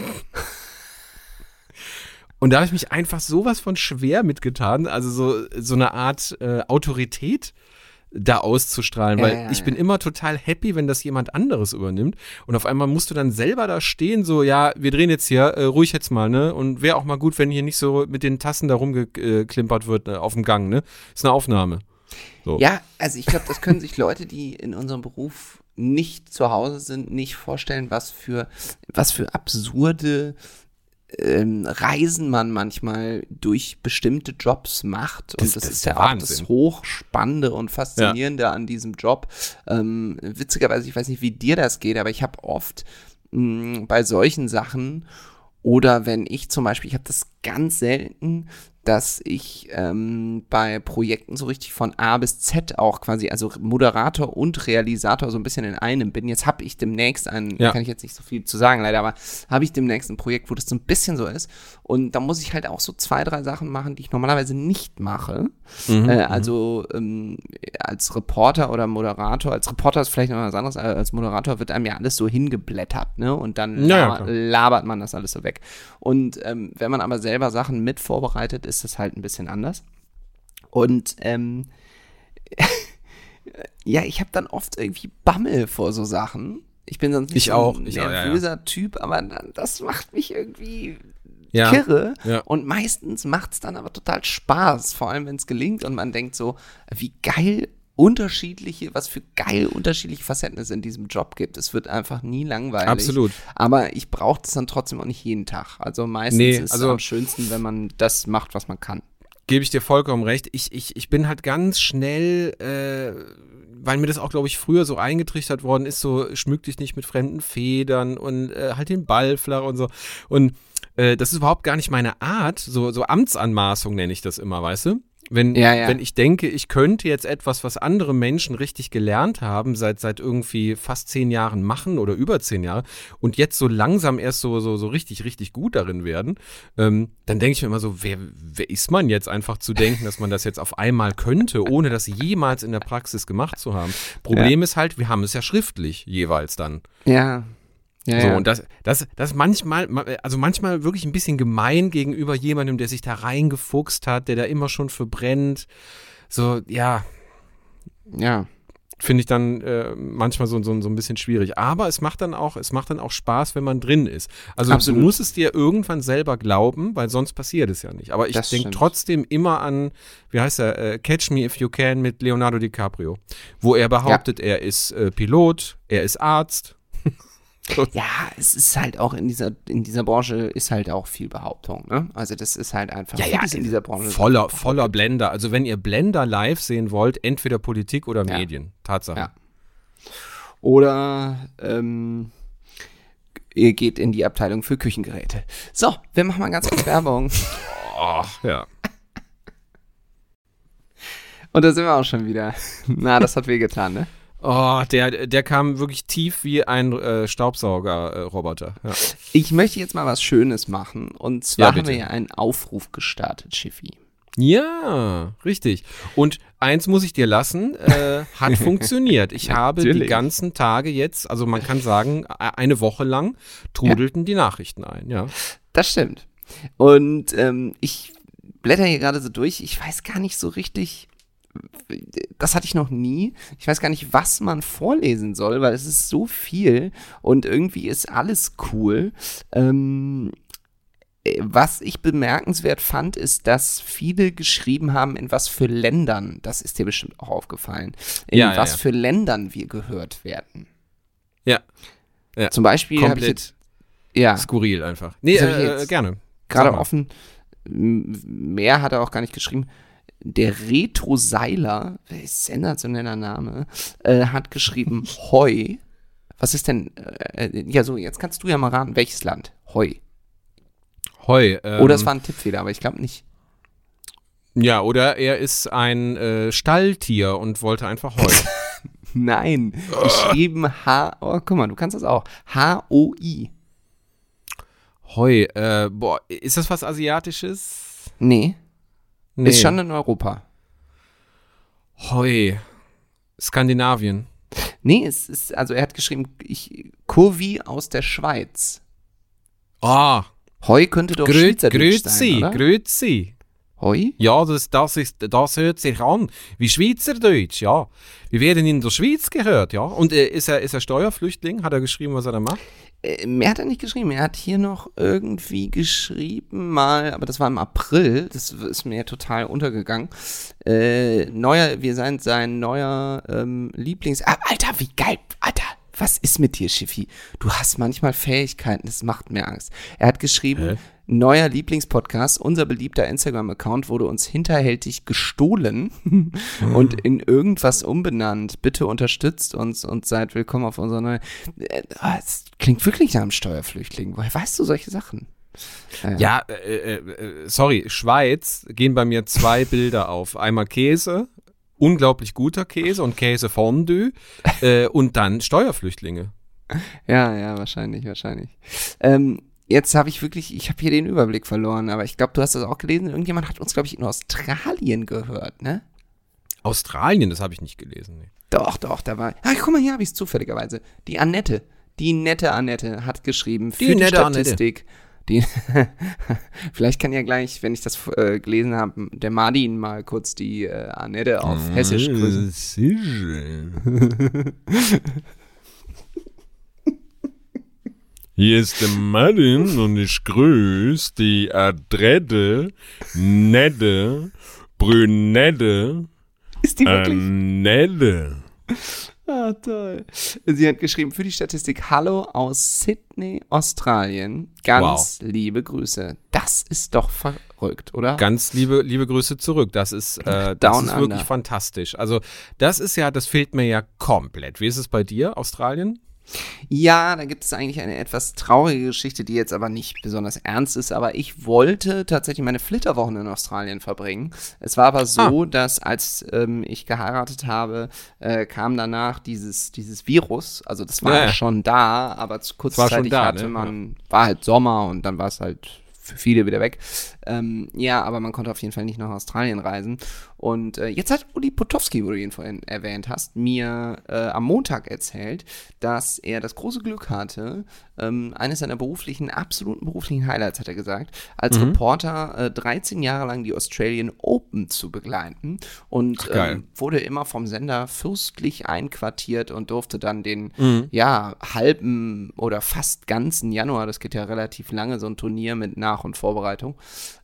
Und da habe ich mich einfach sowas von schwer mitgetan, also so eine Art Autorität da auszustrahlen, weil ich bin immer total happy, wenn das jemand anderes übernimmt, und auf einmal musst du dann selber da stehen, so, ja, wir drehen jetzt hier, ruhig jetzt mal, ne, und wäre auch mal gut, wenn hier nicht so mit den Tassen da rumgeklimpert wird auf dem Gang, ne, ist eine Aufnahme. So. Ja, also ich glaube, das können sich Leute, die in unserem Beruf nicht zu Hause sind, nicht vorstellen, was für absurde Reisen man manchmal durch bestimmte Jobs macht. Und das ist ja auch das Hochspannende und Faszinierende an diesem Job. Witzigerweise, ich weiß nicht, wie dir das geht, aber ich habe oft bei solchen Sachen oder wenn ich zum Beispiel, ich habe das ganz selten, dass ich bei Projekten so richtig von A bis Z auch quasi, also Moderator und Realisator so ein bisschen in einem bin. Jetzt habe ich demnächst kann ich jetzt nicht so viel zu sagen leider, aber habe ich demnächst ein Projekt, wo das so ein bisschen so ist. Und da muss ich halt auch so 2, 3 Sachen machen, die ich normalerweise nicht mache. Also als Reporter oder Moderator, als Reporter ist vielleicht noch was anderes, als Moderator wird einem ja alles so hingeblättert, ne? Und dann labert man das alles so weg. Und wenn man aber selber Sachen mit vorbereitet, ist das halt ein bisschen anders. Und ja, ich habe dann oft irgendwie Bammel vor so Sachen. Ich bin sonst nicht ein nervöser Typ, aber das macht mich irgendwie kirre. Ja. Und meistens macht es dann aber total Spaß, vor allem wenn es gelingt und man denkt so, wie geil was für geil unterschiedliche Facetten es in diesem Job gibt. Es wird einfach nie langweilig. Absolut. Aber ich brauche das dann trotzdem auch nicht jeden Tag. Also meistens ist es am schönsten, wenn man das macht, was man kann. Gebe ich dir vollkommen recht. Ich bin halt ganz schnell, weil mir das auch, glaube ich, früher so eingetrichtert worden ist, so schmück dich nicht mit fremden Federn und halt den Ball flach und so. Und das ist überhaupt gar nicht meine Art. So Amtsanmaßung nenne ich das immer, weißt du? Wenn ich denke, ich könnte jetzt etwas, was andere Menschen richtig gelernt haben, seit irgendwie fast 10 Jahren machen oder über 10 Jahre und jetzt so langsam erst so richtig, richtig gut darin werden, dann denke ich mir immer so, wer ist man jetzt einfach zu denken, dass man das jetzt auf einmal könnte, ohne das jemals in der Praxis gemacht zu haben. Problem ist halt, wir haben es ja schriftlich jeweils dann. Ja. Und das manchmal wirklich ein bisschen gemein gegenüber jemandem, der sich da reingefuchst hat, der da immer schon verbrennt. So, ja. Finde ich dann manchmal so ein bisschen schwierig. Aber es macht dann auch Spaß, wenn man drin ist. Also du musst es dir irgendwann selber glauben, weil sonst passiert es ja nicht. Aber ich denke trotzdem immer an, wie heißt er, Catch Me If You Can mit Leonardo DiCaprio, wo er behauptet, er ist Pilot, er ist Arzt. Ja, es ist halt auch in dieser Branche ist halt auch viel Behauptung, ne? Also das ist halt einfach in dieser Branche voller Blender. Also wenn ihr Blender live sehen wollt, entweder Politik oder Medien. Tatsache. Ja. Oder ihr geht in die Abteilung für Küchengeräte. So, wir machen mal ganz kurz Werbung. Ja. Und da sind wir auch schon wieder. Na, das hat wehgetan, ne? Oh, der kam wirklich tief wie ein Staubsauger-Roboter. Ja. Ich möchte jetzt mal was Schönes machen. Und zwar haben wir ja einen Aufruf gestartet, Schiffi. Ja, richtig. Und eins muss ich dir lassen, hat funktioniert. Ich habe die ganzen Tage jetzt, also man kann sagen, eine Woche lang trudelten die Nachrichten ein. Ja. Das stimmt. Und ich blätter hier gerade so durch. Ich weiß gar nicht so richtig... Das hatte ich noch nie. Ich weiß gar nicht, was man vorlesen soll, weil es ist so viel und irgendwie ist alles cool. Was ich bemerkenswert fand, ist, dass viele geschrieben haben, in was für Ländern, das ist dir bestimmt auch aufgefallen, für Ländern wir gehört werden. Ja. Zum Beispiel komplett skurril einfach. Nee, gerne. Gerade offen, mehr hat er auch gar nicht geschrieben. Der Retro-Seiler, sensationeller Name, hat geschrieben Hoi. Was ist denn, jetzt kannst du ja mal raten, welches Land? Hoi. Oder es war ein Tippfehler, aber ich glaube nicht. Ja, oder er ist ein Stalltier und wollte einfach Hoi. Nein, geschrieben guck mal, du kannst das auch. H-O-I. Hoi, ist das was Asiatisches? Nee. Ist schon in Europa. Hoi. Skandinavien. Nee, er hat geschrieben, Kurvi aus der Schweiz. Hoi könnte doch Schweizerdeutsch sein, oder? Grüezi. Hoi? Ja, das hört sich an wie Schweizerdeutsch, ja. Wir werden in der Schweiz gehört, ja. Und ist er Steuerflüchtling? Hat er geschrieben, was er da macht? Mehr hat er nicht geschrieben. Er hat hier noch irgendwie geschrieben mal, aber das war im April, das ist mir total untergegangen. Wir sind sein neuer Alter, wie geil, Alter. Was ist mit dir, Schiffi? Du hast manchmal Fähigkeiten, das macht mir Angst. Er hat geschrieben, neuer Lieblingspodcast, unser beliebter Instagram-Account wurde uns hinterhältig gestohlen und in irgendwas umbenannt. Bitte unterstützt uns und seid willkommen auf unserer neuen. Es klingt wirklich nach einem Steuerflüchtling. Woher weißt du solche Sachen? Ja, sorry, Schweiz gehen bei mir 2 Bilder auf. Einmal Käse, unglaublich guter Käse und Käsefondue und dann Steuerflüchtlinge. Ja, wahrscheinlich. Jetzt habe ich habe hier den Überblick verloren, aber ich glaube, du hast das auch gelesen. Irgendjemand hat uns, glaube ich, in Australien gehört, ne? Australien, das habe ich nicht gelesen. Nee. Doch, da war. Guck mal, hier habe ich es zufälligerweise. Die nette Annette hat geschrieben für die Statistik. Vielleicht kann ja gleich, wenn ich das gelesen habe, der Martin mal kurz die Annette auf Hessisch grüßen. Hier ist der Martin und ich grüße die adrette, nette, brünette Ist die wirklich? Annette. Ah, toll. Sie hat geschrieben, für die Statistik, hallo aus Sydney, Australien. Ganz liebe Grüße. Das ist doch verrückt, oder? Ganz liebe Grüße zurück. Das ist wirklich fantastisch. Also das fehlt mir ja komplett. Wie ist es bei dir, Australien? Ja, da gibt es eigentlich eine etwas traurige Geschichte, die jetzt aber nicht besonders ernst ist, aber ich wollte tatsächlich meine Flitterwochen in Australien verbringen. Es war aber so, dass als ich geheiratet habe, kam danach dieses Virus, also das war ja schon da, aber kurzzeitig war halt Sommer und dann war es halt für viele wieder weg. Aber man konnte auf jeden Fall nicht nach Australien reisen. Und jetzt hat Uli Potowski, wo du ihn vorhin erwähnt hast, mir am Montag erzählt, dass er das große Glück hatte, eines seiner absoluten beruflichen Highlights, hat er gesagt, als Reporter 13 Jahre lang die Australian Open zu begleiten und wurde immer vom Sender fürstlich einquartiert und durfte dann den halben oder fast ganzen Januar, das geht ja relativ lange, so ein Turnier mit Nach- und Vorbereitung,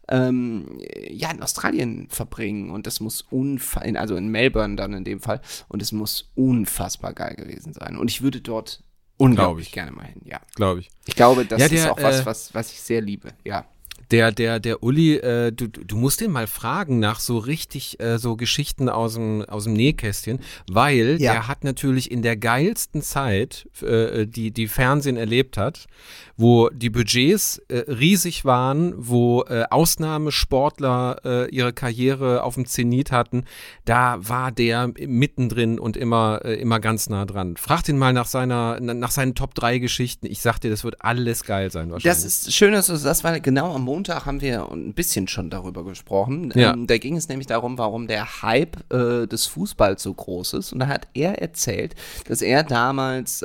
in Australien verbringen und das muss also in Melbourne dann in dem Fall, und es muss unfassbar geil gewesen sein und ich würde dort unglaublich gerne mal hin, ja. Glaube ich. Ich glaube, das ist auch was ich sehr liebe, ja. Der Uli, du musst ihn mal fragen nach so richtig so Geschichten aus dem Nähkästchen, weil der hat natürlich in der geilsten Zeit, die Fernsehen erlebt hat, wo die Budgets riesig waren, wo Ausnahmesportler ihre Karriere auf dem Zenit hatten, da war der mittendrin und immer ganz nah dran. Frag ihn mal nach seinen Top 3 Geschichten. Ich sag dir, das wird alles geil sein wahrscheinlich. Das ist schön, dass du das sagst, weil genau am Montag haben wir ein bisschen schon darüber gesprochen. Ja. Da ging es nämlich darum, warum der Hype des Fußballs so groß ist. Und da hat er erzählt, dass er damals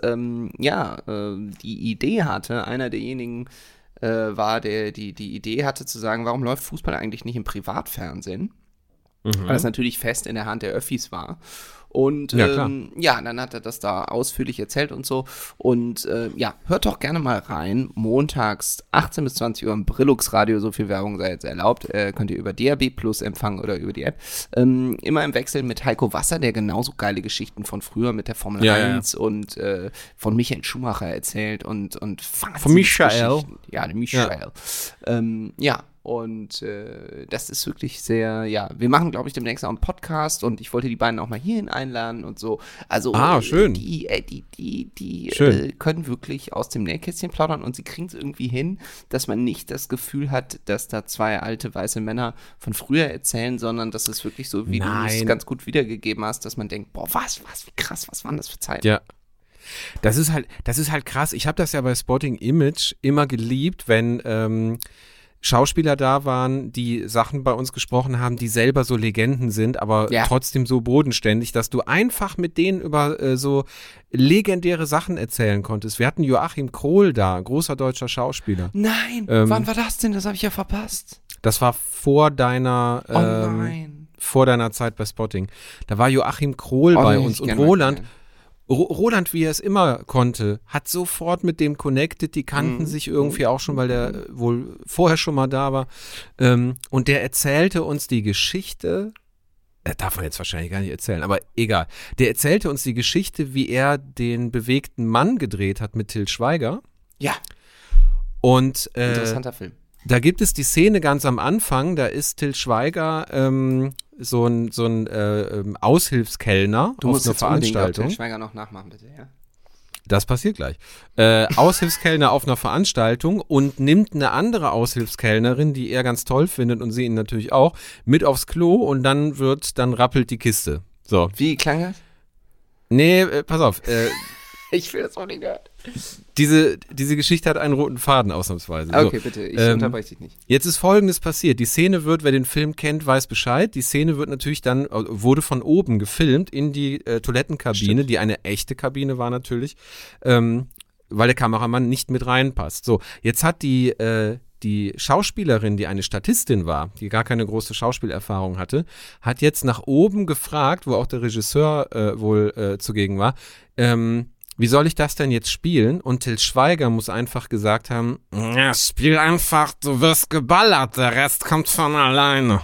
die Idee hatte, einer derjenigen war, der die Idee hatte zu sagen, warum läuft Fußball eigentlich nicht im Privatfernsehen? Weil das natürlich fest in der Hand der Öffis war. Und dann hat er das da ausführlich erzählt und so. Und hört doch gerne mal rein. Montags 18 bis 20 Uhr im Brillux Radio, so viel Werbung sei jetzt erlaubt. Könnt ihr über DAB Plus empfangen oder über die App. Immer im Wechsel mit Heiko Wasser, der genauso geile Geschichten von früher mit der Formel 1 und von Michael Schumacher erzählt und von Michael. Ja, der Michael. Und das ist wirklich sehr, wir machen, glaube ich, demnächst auch einen Podcast und ich wollte die beiden auch mal hierhin einladen und so. Also schön. Die können wirklich aus dem Nähkästchen plaudern und sie kriegen es irgendwie hin, dass man nicht das Gefühl hat, dass da 2 alte weiße Männer von früher erzählen, sondern dass es wirklich so, wie du es ganz gut wiedergegeben hast, dass man denkt, boah, wie krass, was waren das für Zeiten? Ja. Das ist halt krass. Ich habe das ja bei Sporting Image immer geliebt, wenn Schauspieler da waren, die Sachen bei uns gesprochen haben, die selber so Legenden sind, aber trotzdem so bodenständig, dass du einfach mit denen über so legendäre Sachen erzählen konntest. Wir hatten Joachim Krohl da, großer deutscher Schauspieler. Nein, wann war das denn? Das habe ich ja verpasst. Das war vor deiner Zeit bei Spotting. Da war Joachim Krohl bei uns und Roland, wie er es immer konnte, hat sofort mit dem connected, die kannten sich irgendwie auch schon, weil der wohl vorher schon mal da war. Und der erzählte uns die Geschichte, darf man jetzt wahrscheinlich gar nicht erzählen, aber egal. Der erzählte uns die Geschichte, wie er den bewegten Mann gedreht hat mit Til Schweiger. Ja. Und interessanter Film. Da gibt es die Szene ganz am Anfang, da ist Til Schweiger so ein Aushilfskellner Du auf musst einer jetzt unbedingt auch Veranstaltung. Til Schweiger noch nachmachen, bitte, ja? Das passiert gleich. Aushilfskellner auf einer Veranstaltung und nimmt eine andere Aushilfskellnerin, die er ganz toll findet und sie ihn natürlich auch, mit aufs Klo und dann rappelt die Kiste. So. Wie klang das? Nee, pass auf. Ich will das auch nicht hören. Diese Geschichte hat einen roten Faden ausnahmsweise. So. Okay, bitte, ich unterbreche dich nicht. Jetzt ist Folgendes passiert. Die Szene wird, wer den Film kennt, weiß Bescheid. Die Szene wurde von oben gefilmt in die Toilettenkabine, Stimmt. die eine echte Kabine war natürlich, weil der Kameramann nicht mit reinpasst. So, jetzt hat die Schauspielerin, die eine Statistin war, die gar keine große Schauspielerfahrung hatte, hat jetzt nach oben gefragt, wo auch der Regisseur wohl zugegen war, wie soll ich das denn jetzt spielen? Und Til Schweiger muss einfach gesagt haben, ja, spiel einfach, du wirst geballert, der Rest kommt von alleine.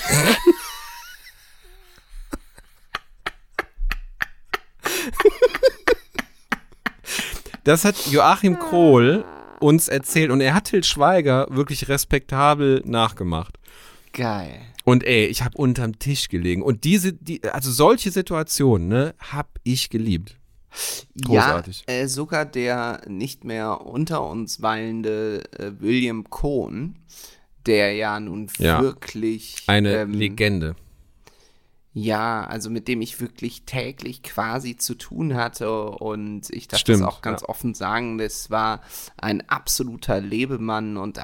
Das hat Joachim Krohl uns erzählt und er hat Til Schweiger wirklich respektabel nachgemacht. Geil. Und ich habe unterm Tisch gelegen und also solche Situationen, ne, hab ich geliebt. Großartig. Ja, sogar der nicht mehr unter uns weilende William Cohn, der ja nun wirklich eine Legende. Ja, also mit dem ich wirklich täglich quasi zu tun hatte und ich darf Stimmt, das auch ganz offen sagen, das war ein absoluter Lebemann und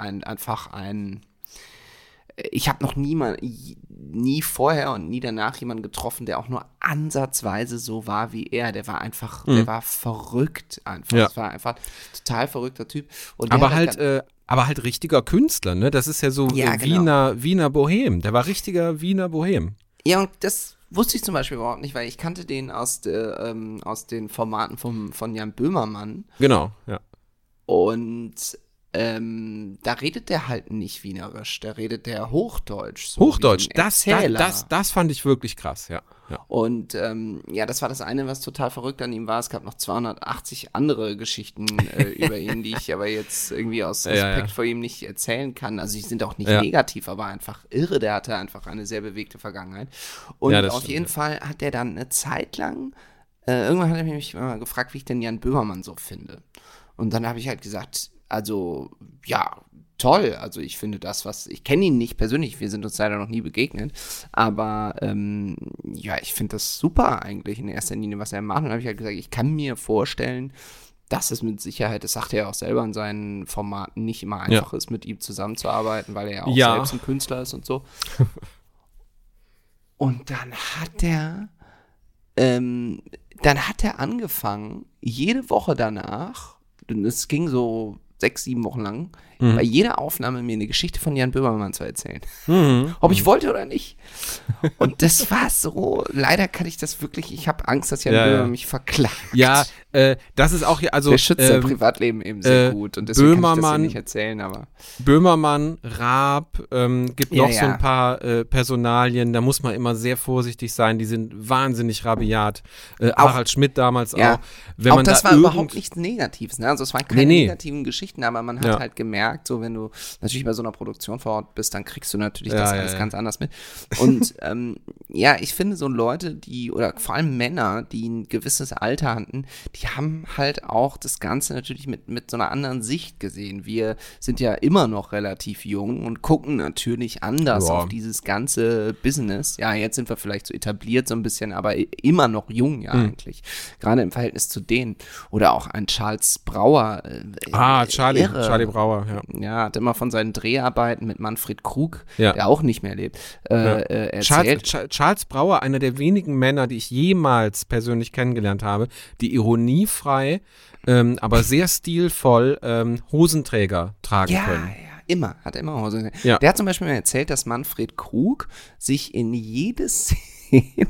ich habe noch nie vorher und nie danach jemanden getroffen, der auch nur ansatzweise so war wie er. Der war einfach, der war verrückt einfach. Ja. Das war einfach ein total verrückter Typ. Und Aber halt richtiger Künstler, ne? Das ist ja so Ja, genau. Wiener Bohem. Der war richtiger Wiener Bohem. Ja, und das wusste ich zum Beispiel überhaupt nicht, weil ich kannte den aus den Formaten von Jan Böhmermann. Genau, ja. Und da redet der halt nicht wienerisch, da redet der Hochdeutsch. So Hochdeutsch, wie ein Erzähler. das fand ich wirklich krass, ja. Und das war das eine, was total verrückt an ihm war. Es gab noch 280 andere Geschichten über ihn, die ich aber jetzt irgendwie aus Respekt vor ihm nicht erzählen kann. Also die sind auch nicht negativ, aber einfach irre. Der hatte einfach eine sehr bewegte Vergangenheit. Und auf jeden Fall hat der dann eine Zeit lang, irgendwann hat er mich mal gefragt, wie ich denn Jan Böhmermann so finde. Und dann habe ich halt gesagt, also, ja, toll. Also ich finde ich kenne ihn nicht persönlich, wir sind uns leider noch nie begegnet, aber ich finde das super eigentlich in erster Linie, was er macht. Und dann habe ich halt gesagt, ich kann mir vorstellen, dass es mit Sicherheit, das sagt er ja auch selber in seinen Formaten, nicht immer einfach ist, mit ihm zusammenzuarbeiten, weil er ja auch selbst ein Künstler ist und so. Und dann hat er angefangen, jede Woche danach, und es ging so 6, 7 Wochen lang, bei jeder Aufnahme mir eine Geschichte von Jan Böhmermann zu erzählen. Ob ich wollte oder nicht. Und das war so, leider kann ich das wirklich, ich habe Angst, dass Jan Böhmermann mich verklagt. Ja, das ist auch, also der schützt sein Privatleben eben sehr gut und deswegen kann ich das hier nicht erzählen, aber Böhmermann, Raab, gibt noch so ein paar Personalien, da muss man immer sehr vorsichtig sein, die sind wahnsinnig rabiat. Harald Schmidt damals auch. Wenn auch man das da war überhaupt nichts Negatives, ne? Also es waren keine Nee. negativen Geschichten, aber man hat halt gemerkt, so wenn du natürlich bei so einer Produktion vor Ort bist, dann kriegst du natürlich das alles ganz anders mit. Und ich finde so Leute, oder vor allem Männer, die ein gewisses Alter hatten, die haben halt auch das Ganze natürlich mit so einer anderen Sicht gesehen. Wir sind ja immer noch relativ jung und gucken natürlich anders auf dieses ganze Business. Ja, jetzt sind wir vielleicht so etabliert so ein bisschen, aber immer noch jung eigentlich. Gerade im Verhältnis zu denen. Oder auch ein Charles Brauer. Charlie Brauer, ja. Ja, hat immer von seinen Dreharbeiten mit Manfred Krug, der auch nicht mehr lebt, erzählt. Charles Brauer, einer der wenigen Männer, die ich jemals persönlich kennengelernt habe, die ironiefrei, aber sehr stilvoll Hosenträger tragen können. Ja, hat immer Hosenträger. Ja. Der hat zum Beispiel mal erzählt, dass Manfred Krug sich in jede Szene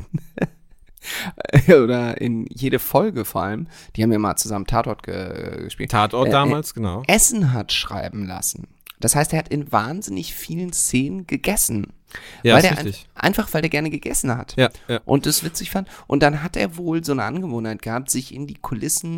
oder in jede Folge vor allem, die haben ja mal zusammen Tatort gespielt. Tatort damals, genau. Essen hat schreiben lassen. Das heißt, er hat in wahnsinnig vielen Szenen gegessen. Ja, weil ist der richtig. einfach, weil der gerne gegessen hat. Ja. Und das witzig fand. Und dann hat er wohl so eine Angewohnheit gehabt, sich in die Kulissen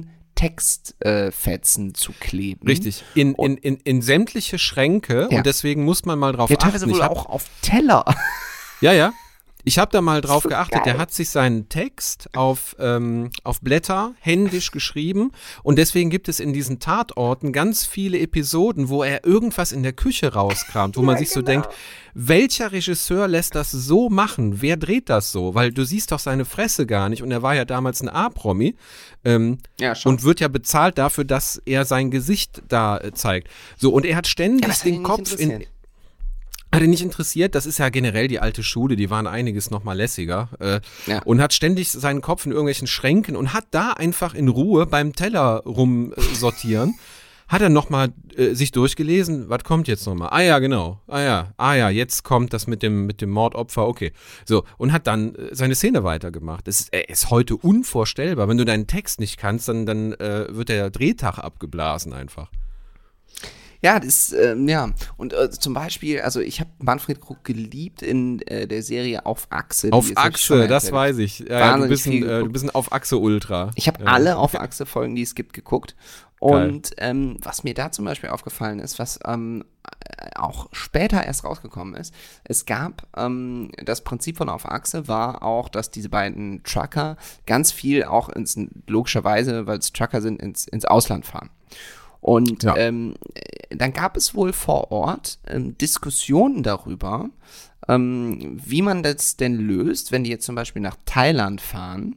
Textfetzen zu kleben. Richtig. In sämtliche Schränke und deswegen muss man mal drauf achten. Teilweise wohl auch auf Teller. Ja. Ich habe da mal drauf geachtet, der hat sich seinen Text auf Blätter händisch geschrieben und deswegen gibt es in diesen Tatorten ganz viele Episoden, wo er irgendwas in der Küche rauskramt, wo man sich so denkt, welcher Regisseur lässt das so machen? Wer dreht das so? Weil du siehst doch seine Fresse gar nicht und er war ja damals ein A-Promi und wird ja bezahlt dafür, dass er sein Gesicht da zeigt. So, und er hat ständig den Kopf in... Hat ihn nicht interessiert, das ist ja generell die alte Schule, die waren einiges noch mal lässiger und hat ständig seinen Kopf in irgendwelchen Schränken und hat da einfach in Ruhe beim Teller rumsortieren, hat er noch mal sich durchgelesen, was kommt jetzt noch mal? Ah ja, genau, jetzt kommt das mit dem Mordopfer, okay. So, und hat dann seine Szene weitergemacht. Das ist heute unvorstellbar, wenn du deinen Text nicht kannst, dann wird der Drehtag abgeblasen einfach. Ja, das und zum Beispiel, also ich habe Manfred Krug geliebt in der Serie Auf Achse. Auf Achse, das weiß ich. Ja, du bist ein Auf Achse Ultra. Ich habe alle Auf Achse Folgen, die es gibt, geguckt. Und was mir da zum Beispiel aufgefallen ist, was auch später erst rausgekommen ist, es gab, das Prinzip von Auf Achse war auch, dass diese beiden Trucker ganz viel auch logischerweise, weil es Trucker sind, ins Ausland fahren. Und dann gab es wohl vor Ort Diskussionen darüber, wie man das denn löst, wenn die jetzt zum Beispiel nach Thailand fahren.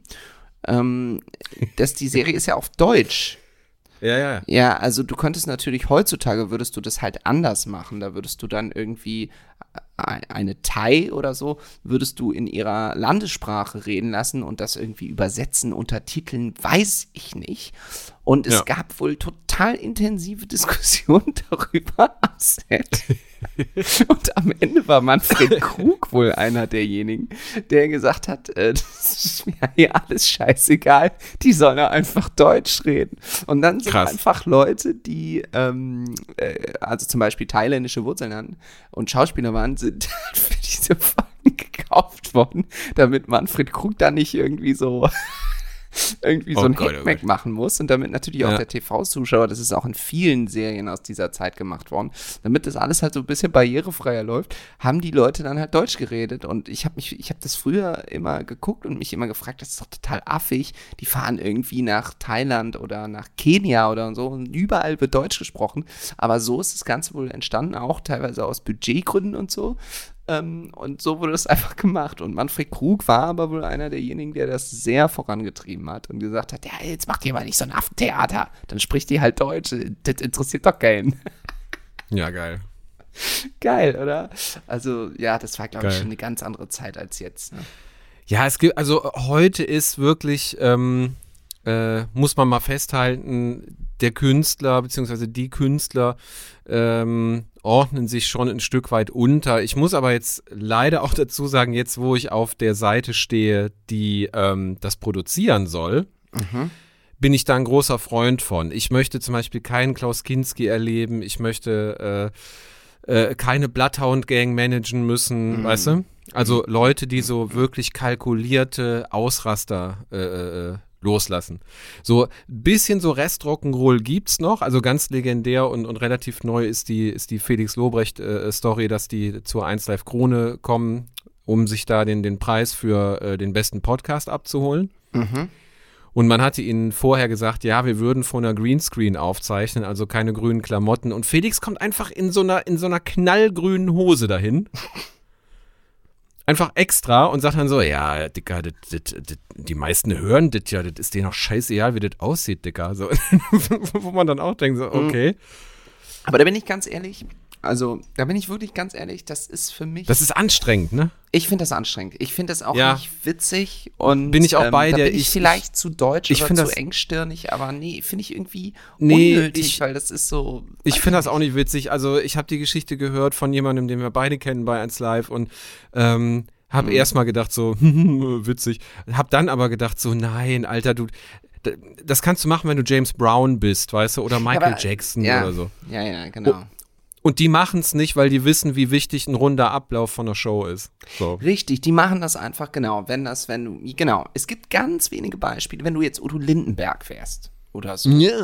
Dass die Serie ist ja auf Deutsch. Ja. Ja, also du könntest natürlich, heutzutage würdest du das halt anders machen. Da würdest du dann irgendwie eine Thai oder so, würdest du in ihrer Landessprache reden lassen und das irgendwie übersetzen, untertiteln, weiß ich nicht. Und es gab wohl total intensive Diskussionen darüber am Set. Und am Ende war Manfred Krug wohl einer derjenigen, der gesagt hat, das ist mir hier alles scheißegal, die sollen ja einfach Deutsch reden. Und dann sind einfach Leute, die also zum Beispiel thailändische Wurzeln hatten und Schauspieler waren, sind für diese Folgen gekauft worden, damit Manfred Krug da nicht irgendwie so ein Hackmack machen muss und damit natürlich auch der TV-Zuschauer, das ist auch in vielen Serien aus dieser Zeit gemacht worden, damit das alles halt so ein bisschen barrierefreier läuft, haben die Leute dann halt Deutsch geredet und ich habe das früher immer geguckt und mich immer gefragt, das ist doch total affig, die fahren irgendwie nach Thailand oder nach Kenia oder so und überall wird Deutsch gesprochen, aber so ist das Ganze wohl entstanden, auch teilweise aus Budgetgründen und so. Und so wurde das einfach gemacht. Und Manfred Krug war aber wohl einer derjenigen, der das sehr vorangetrieben hat und gesagt hat, ja, jetzt macht ihr mal nicht so ein Affentheater. Dann spricht ihr halt Deutsch. Das interessiert doch keinen. Ja, geil. Geil, oder? Also, ja, das war, glaube ich, schon eine ganz andere Zeit als jetzt. Ne? Ja, also heute ist wirklich, muss man mal festhalten, der Künstler bzw. die Künstler ordnen sich schon ein Stück weit unter. Ich muss aber jetzt leider auch dazu sagen, jetzt wo ich auf der Seite stehe, die das produzieren soll, bin ich da ein großer Freund von. Ich möchte zum Beispiel keinen Klaus Kinski erleben, ich möchte keine Bloodhound-Gang managen müssen, weißt du? Also Leute, die so wirklich kalkulierte Ausraster loslassen. So ein bisschen so Rest-Rock'n'Roll gibt's noch, also ganz legendär und relativ neu ist die Felix Lobrecht-Story, dass die zur 1Live Krone kommen, um sich da den Preis für den besten Podcast abzuholen. Und man hatte ihnen vorher gesagt, ja, wir würden vor einer Greenscreen aufzeichnen, also keine grünen Klamotten. Und Felix kommt einfach in so einer knallgrünen Hose dahin. Einfach extra und sagt dann so, ja, Dicker, die meisten hören das ja, das ist denen auch scheißegal, wie das aussieht, Dicker. So, wo man dann auch denkt, so, okay. Aber da bin ich ganz ehrlich, wirklich ganz ehrlich, das ist für mich... Das ist anstrengend, ne? Ich finde das anstrengend. Ich finde das auch nicht witzig und bin ich auch bei dir. Bin ich vielleicht zu deutsch oder zu engstirnig, aber nee, finde ich irgendwie unnötig, weil das ist so... Ich finde das auch nicht witzig. Also ich habe die Geschichte gehört von jemandem, den wir beide kennen bei 1Live und habe erst mal gedacht so, witzig. Habe dann aber gedacht so, nein, Alter, das kannst du machen, wenn du James Brown bist, weißt du, oder Michael Jackson oder so. Ja, genau. Und die machen es nicht, weil die wissen, wie wichtig ein runder Ablauf von einer Show ist. So. Richtig, die machen das einfach, genau. Es gibt ganz wenige Beispiele, wenn du jetzt Udo Lindenberg wärst oder so. Ja.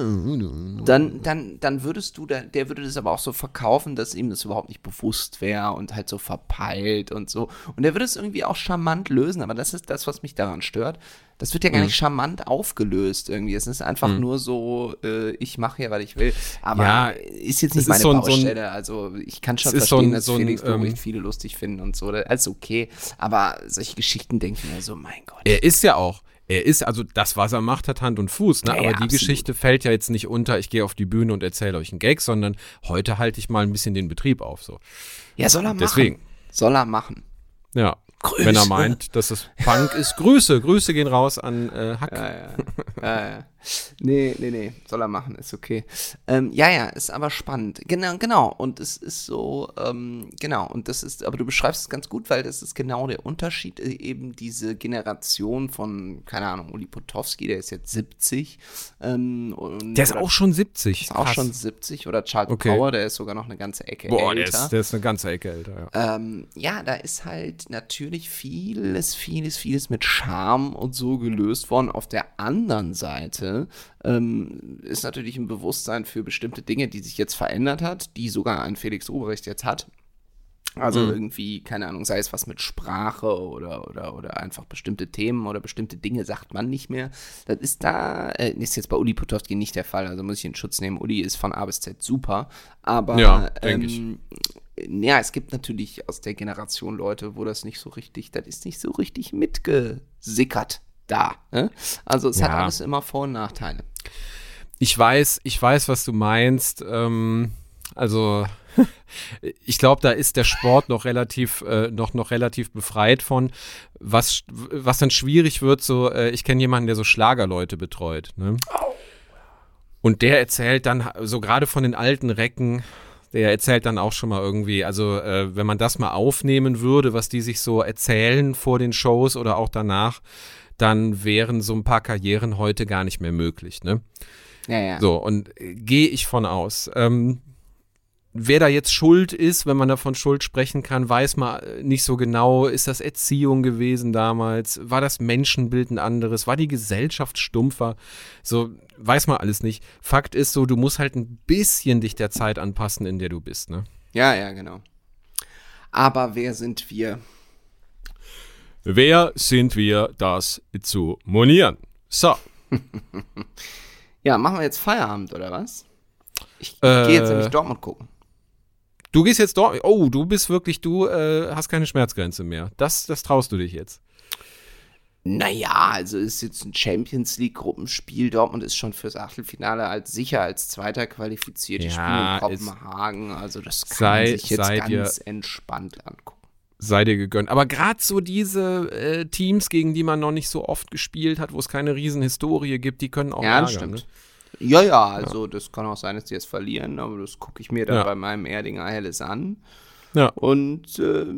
Dann würdest du, der würde das aber auch so verkaufen, dass ihm das überhaupt nicht bewusst wäre und halt so verpeilt und so. Und der würde es irgendwie auch charmant lösen, aber das ist das, was mich daran stört. Das wird ja gar nicht charmant aufgelöst irgendwie. Es ist einfach nur so, ich mache hier, was ich will. Aber ist jetzt nicht meine Baustelle. Also ich kann schon verstehen, dass Felix Lobrecht viele lustig finden und so. Alles okay. Aber solche Geschichten denke ich mir so, mein Gott. Also das, was er macht, hat Hand und Fuß, ne? Ja, Aber die absolut. Geschichte fällt ja jetzt nicht unter, ich gehe auf die Bühne und erzähle euch einen Gag, sondern heute halte ich mal ein bisschen den Betrieb auf. So. Ja, soll er machen. Deswegen. Soll er machen. Ja. Grüße. Wenn er meint, dass es Punk ist, Grüße gehen raus an Hack. Ja. Nee, soll er machen, ist okay. Ist aber spannend. Genau. Und es ist so, und das ist, aber du beschreibst es ganz gut, weil das ist genau der Unterschied, eben diese Generation von, keine Ahnung, Uli Potowski, der ist jetzt 70. Der ist auch schon 70. Ist auch schon 70 oder Charles Power, der ist sogar noch eine ganze Ecke älter. Der ist eine ganze Ecke älter, ja. Da ist halt natürlich vieles mit Charme und so gelöst worden. Auf der anderen Seite ist natürlich ein Bewusstsein für bestimmte Dinge, die sich jetzt verändert hat, die sogar ein Felix Lobrecht jetzt hat. Also irgendwie, keine Ahnung, sei es was mit Sprache oder einfach bestimmte Themen oder bestimmte Dinge sagt man nicht mehr. Das ist ist jetzt bei Uli Potowski nicht der Fall, also muss ich in Schutz nehmen. Uli ist von A bis Z super, aber es gibt natürlich aus der Generation Leute, wo das ist nicht so richtig mitgesickert da. Ne? Also es hat alles immer Vor- und Nachteile. Ich weiß, was du meinst. Also ich glaube, da ist der Sport noch relativ befreit von. Was dann schwierig wird, ich kenne jemanden, der so Schlagerleute betreut. Ne? Und der erzählt dann, so gerade von den alten Recken, der erzählt dann auch schon mal irgendwie, also wenn man das mal aufnehmen würde, was die sich so erzählen vor den Shows oder auch danach, dann wären so ein paar Karrieren heute gar nicht mehr möglich, ne? Ja. So, und gehe ich von aus. Wer da jetzt schuld ist, wenn man davon Schuld sprechen kann, weiß man nicht so genau. Ist das Erziehung gewesen damals? War das Menschenbild ein anderes? War die Gesellschaft stumpfer? So, weiß man alles nicht. Fakt ist so, du musst halt ein bisschen dich der Zeit anpassen, in der du bist, ne? Ja, genau. Aber wer sind wir? Wer sind wir, das zu monieren? So. Ja, machen wir jetzt Feierabend, oder was? Ich gehe jetzt nämlich Dortmund gucken. Du gehst jetzt Dortmund. Oh, du hast keine Schmerzgrenze mehr. Das traust du dich jetzt. Naja, also ist jetzt ein Champions-League-Gruppenspiel. Dortmund ist schon fürs Achtelfinale sicher als Zweiter qualifiziert. Die spielen in Kopenhagen. Also das kann man sich jetzt ganz entspannt angucken. Sei dir gegönnt. Aber gerade so diese Teams, gegen die man noch nicht so oft gespielt hat, wo es keine Riesenhistorie gibt, die können auch ärgern. Das stimmt. Ne? Ja, also das kann auch sein, dass die jetzt verlieren, aber das gucke ich mir dann bei meinem Erdinger Helles an. Ja. Und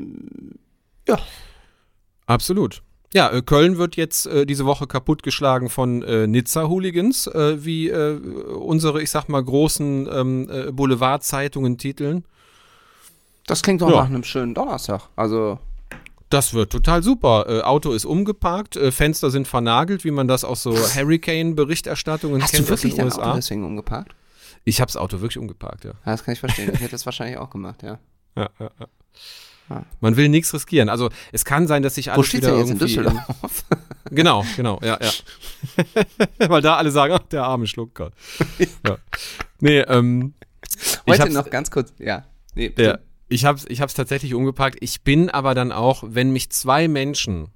ja. Absolut. Ja, Köln wird jetzt diese Woche kaputtgeschlagen von Nizza-Hooligans, wie unsere, ich sag mal, großen Boulevardzeitungen titeln. Das klingt doch nach einem schönen Donnerstag. Also das wird total super. Auto ist umgeparkt, Fenster sind vernagelt, wie man das aus so Hurricane-Berichterstattungen kennt. Hast du wirklich dein USA. Auto deswegen umgeparkt? Ich habe das Auto wirklich umgeparkt, ja. Das kann ich verstehen. Ich hätte das wahrscheinlich auch gemacht, ja. Ja. Man will nichts riskieren. Also es kann sein, dass sich alles wieder denn jetzt irgendwie... in Düsseldorf? Genau, ja. Weil da alle sagen, ach, der arme Schlucker. Ja. Nee, Heute noch ganz kurz, ja. Nee, bitte. Ja. Ich hab's tatsächlich umgepackt. Ich bin aber dann auch, wenn mich zwei Menschen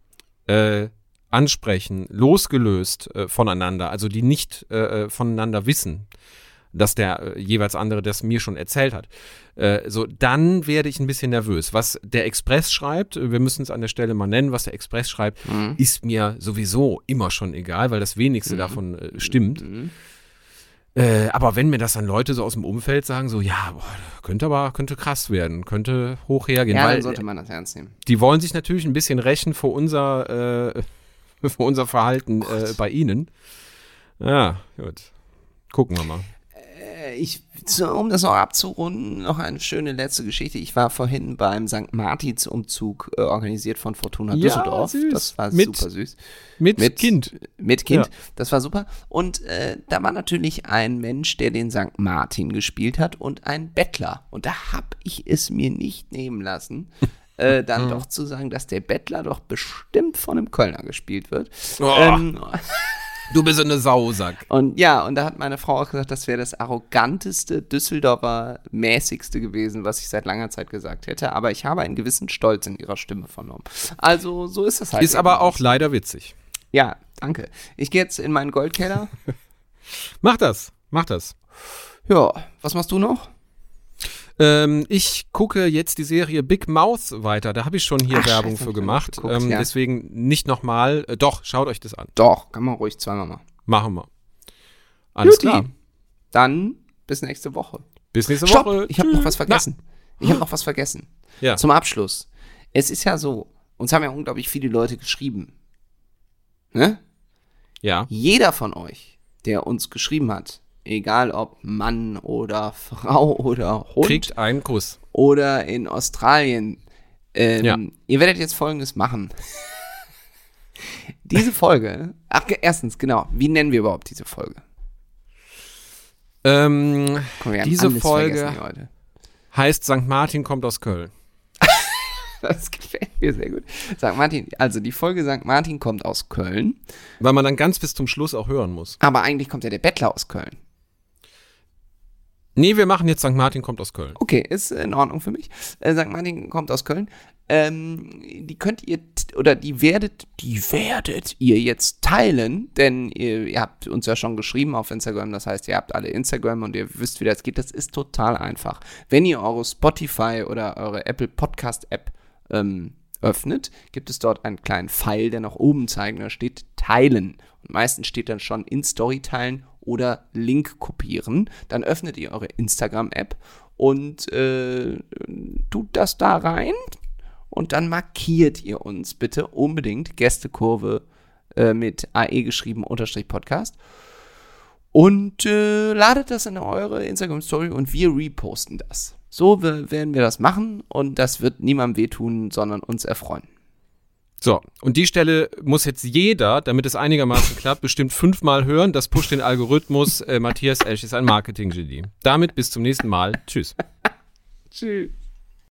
ansprechen, losgelöst voneinander, also die nicht voneinander wissen, dass der jeweils andere das mir schon erzählt hat, dann werde ich ein bisschen nervös. Was der Express schreibt, wir müssen es an der Stelle mal nennen, was der Express schreibt, ist mir sowieso immer schon egal, weil das wenigste davon stimmt. Aber wenn mir das dann Leute so aus dem Umfeld sagen, so, ja, könnte krass werden, könnte hoch hergehen. Ja, weil, dann sollte man das ernst nehmen. Die wollen sich natürlich ein bisschen rächen für unser Verhalten bei ihnen. Ja, gut. Gucken wir mal. Um das noch abzurunden, noch eine schöne letzte Geschichte. Ich war vorhin beim St. Martins-Umzug organisiert von Fortuna Düsseldorf. Süß. Das war super süß. Mit Kind. Mit Kind, Ja. Das war super. Und da war natürlich ein Mensch, der den St. Martin gespielt hat und ein Bettler. Und da habe ich es mir nicht nehmen lassen, dann doch zu sagen, dass der Bettler doch bestimmt von einem Kölner gespielt wird. Du bist eine Sausack. Und ja, und da hat meine Frau auch gesagt, das wäre das arroganteste, Düsseldorfer mäßigste gewesen, was ich seit langer Zeit gesagt hätte. Aber ich habe einen gewissen Stolz in ihrer Stimme vernommen. Also, so ist das halt. Ist aber auch leider witzig. Ja, danke. Ich gehe jetzt in meinen Goldkeller. Mach das. Ja, was machst du noch? Ich gucke jetzt die Serie Big Mouth weiter. Da habe ich schon hier Werbung Scheiße, für hab ich gemacht. noch geguckt, ja. Deswegen nicht nochmal. Doch, schaut euch das an. Doch, kann man ruhig zweimal machen. Machen wir. Alles Juti. klar. Dann bis nächste Woche. Bis nächste Stopp, Woche. ich habe noch was vergessen. Ja. Zum Abschluss. Es ist ja so, uns haben ja unglaublich viele Leute geschrieben. Ne? Ja. Jeder von euch, der uns geschrieben hat, egal ob Mann oder Frau oder Hund Kriegt einen Kuss. oder in Australien, Ja. ihr werdet jetzt Folgendes machen. Diese Folge, erstens, genau, wie nennen wir überhaupt diese Folge? Komm, wir haben Diese alles Folge vergessen, Leute. heißt St. Martin kommt aus Köln. Das gefällt mir sehr gut. St. Martin, also die Folge St. Martin kommt aus Köln, Weil man dann ganz bis zum Schluss auch hören muss. aber eigentlich kommt ja der Bettler aus Köln. Nee, wir machen jetzt St. Martin kommt aus Köln. Okay, ist in Ordnung für mich. St. Martin kommt aus Köln. Die könnt ihr, oder die werdet ihr jetzt teilen, denn ihr habt uns ja schon geschrieben auf Instagram, das heißt, ihr habt alle Instagram und ihr wisst, wie das geht. Das ist total einfach. Wenn ihr eure Spotify oder eure Apple Podcast App öffnet, gibt es dort einen kleinen Pfeil, der nach oben zeigt, und da steht Teilen. Und meistens steht dann schon in Story teilen oder Link kopieren. Dann öffnet ihr eure Instagram-App und tut das da rein und dann markiert ihr uns bitte unbedingt Gästekurve mit AE geschrieben _Podcast und ladet das in eure Instagram-Story und wir reposten das. So werden wir das machen und das wird niemandem wehtun, sondern uns erfreuen. So, und die Stelle muss jetzt jeder, damit es einigermaßen klappt, bestimmt 5-mal hören. Das pusht den Algorithmus. Matthias Esch ist ein Marketing-Genie. Damit bis zum nächsten Mal. Tschüss. Tschüss.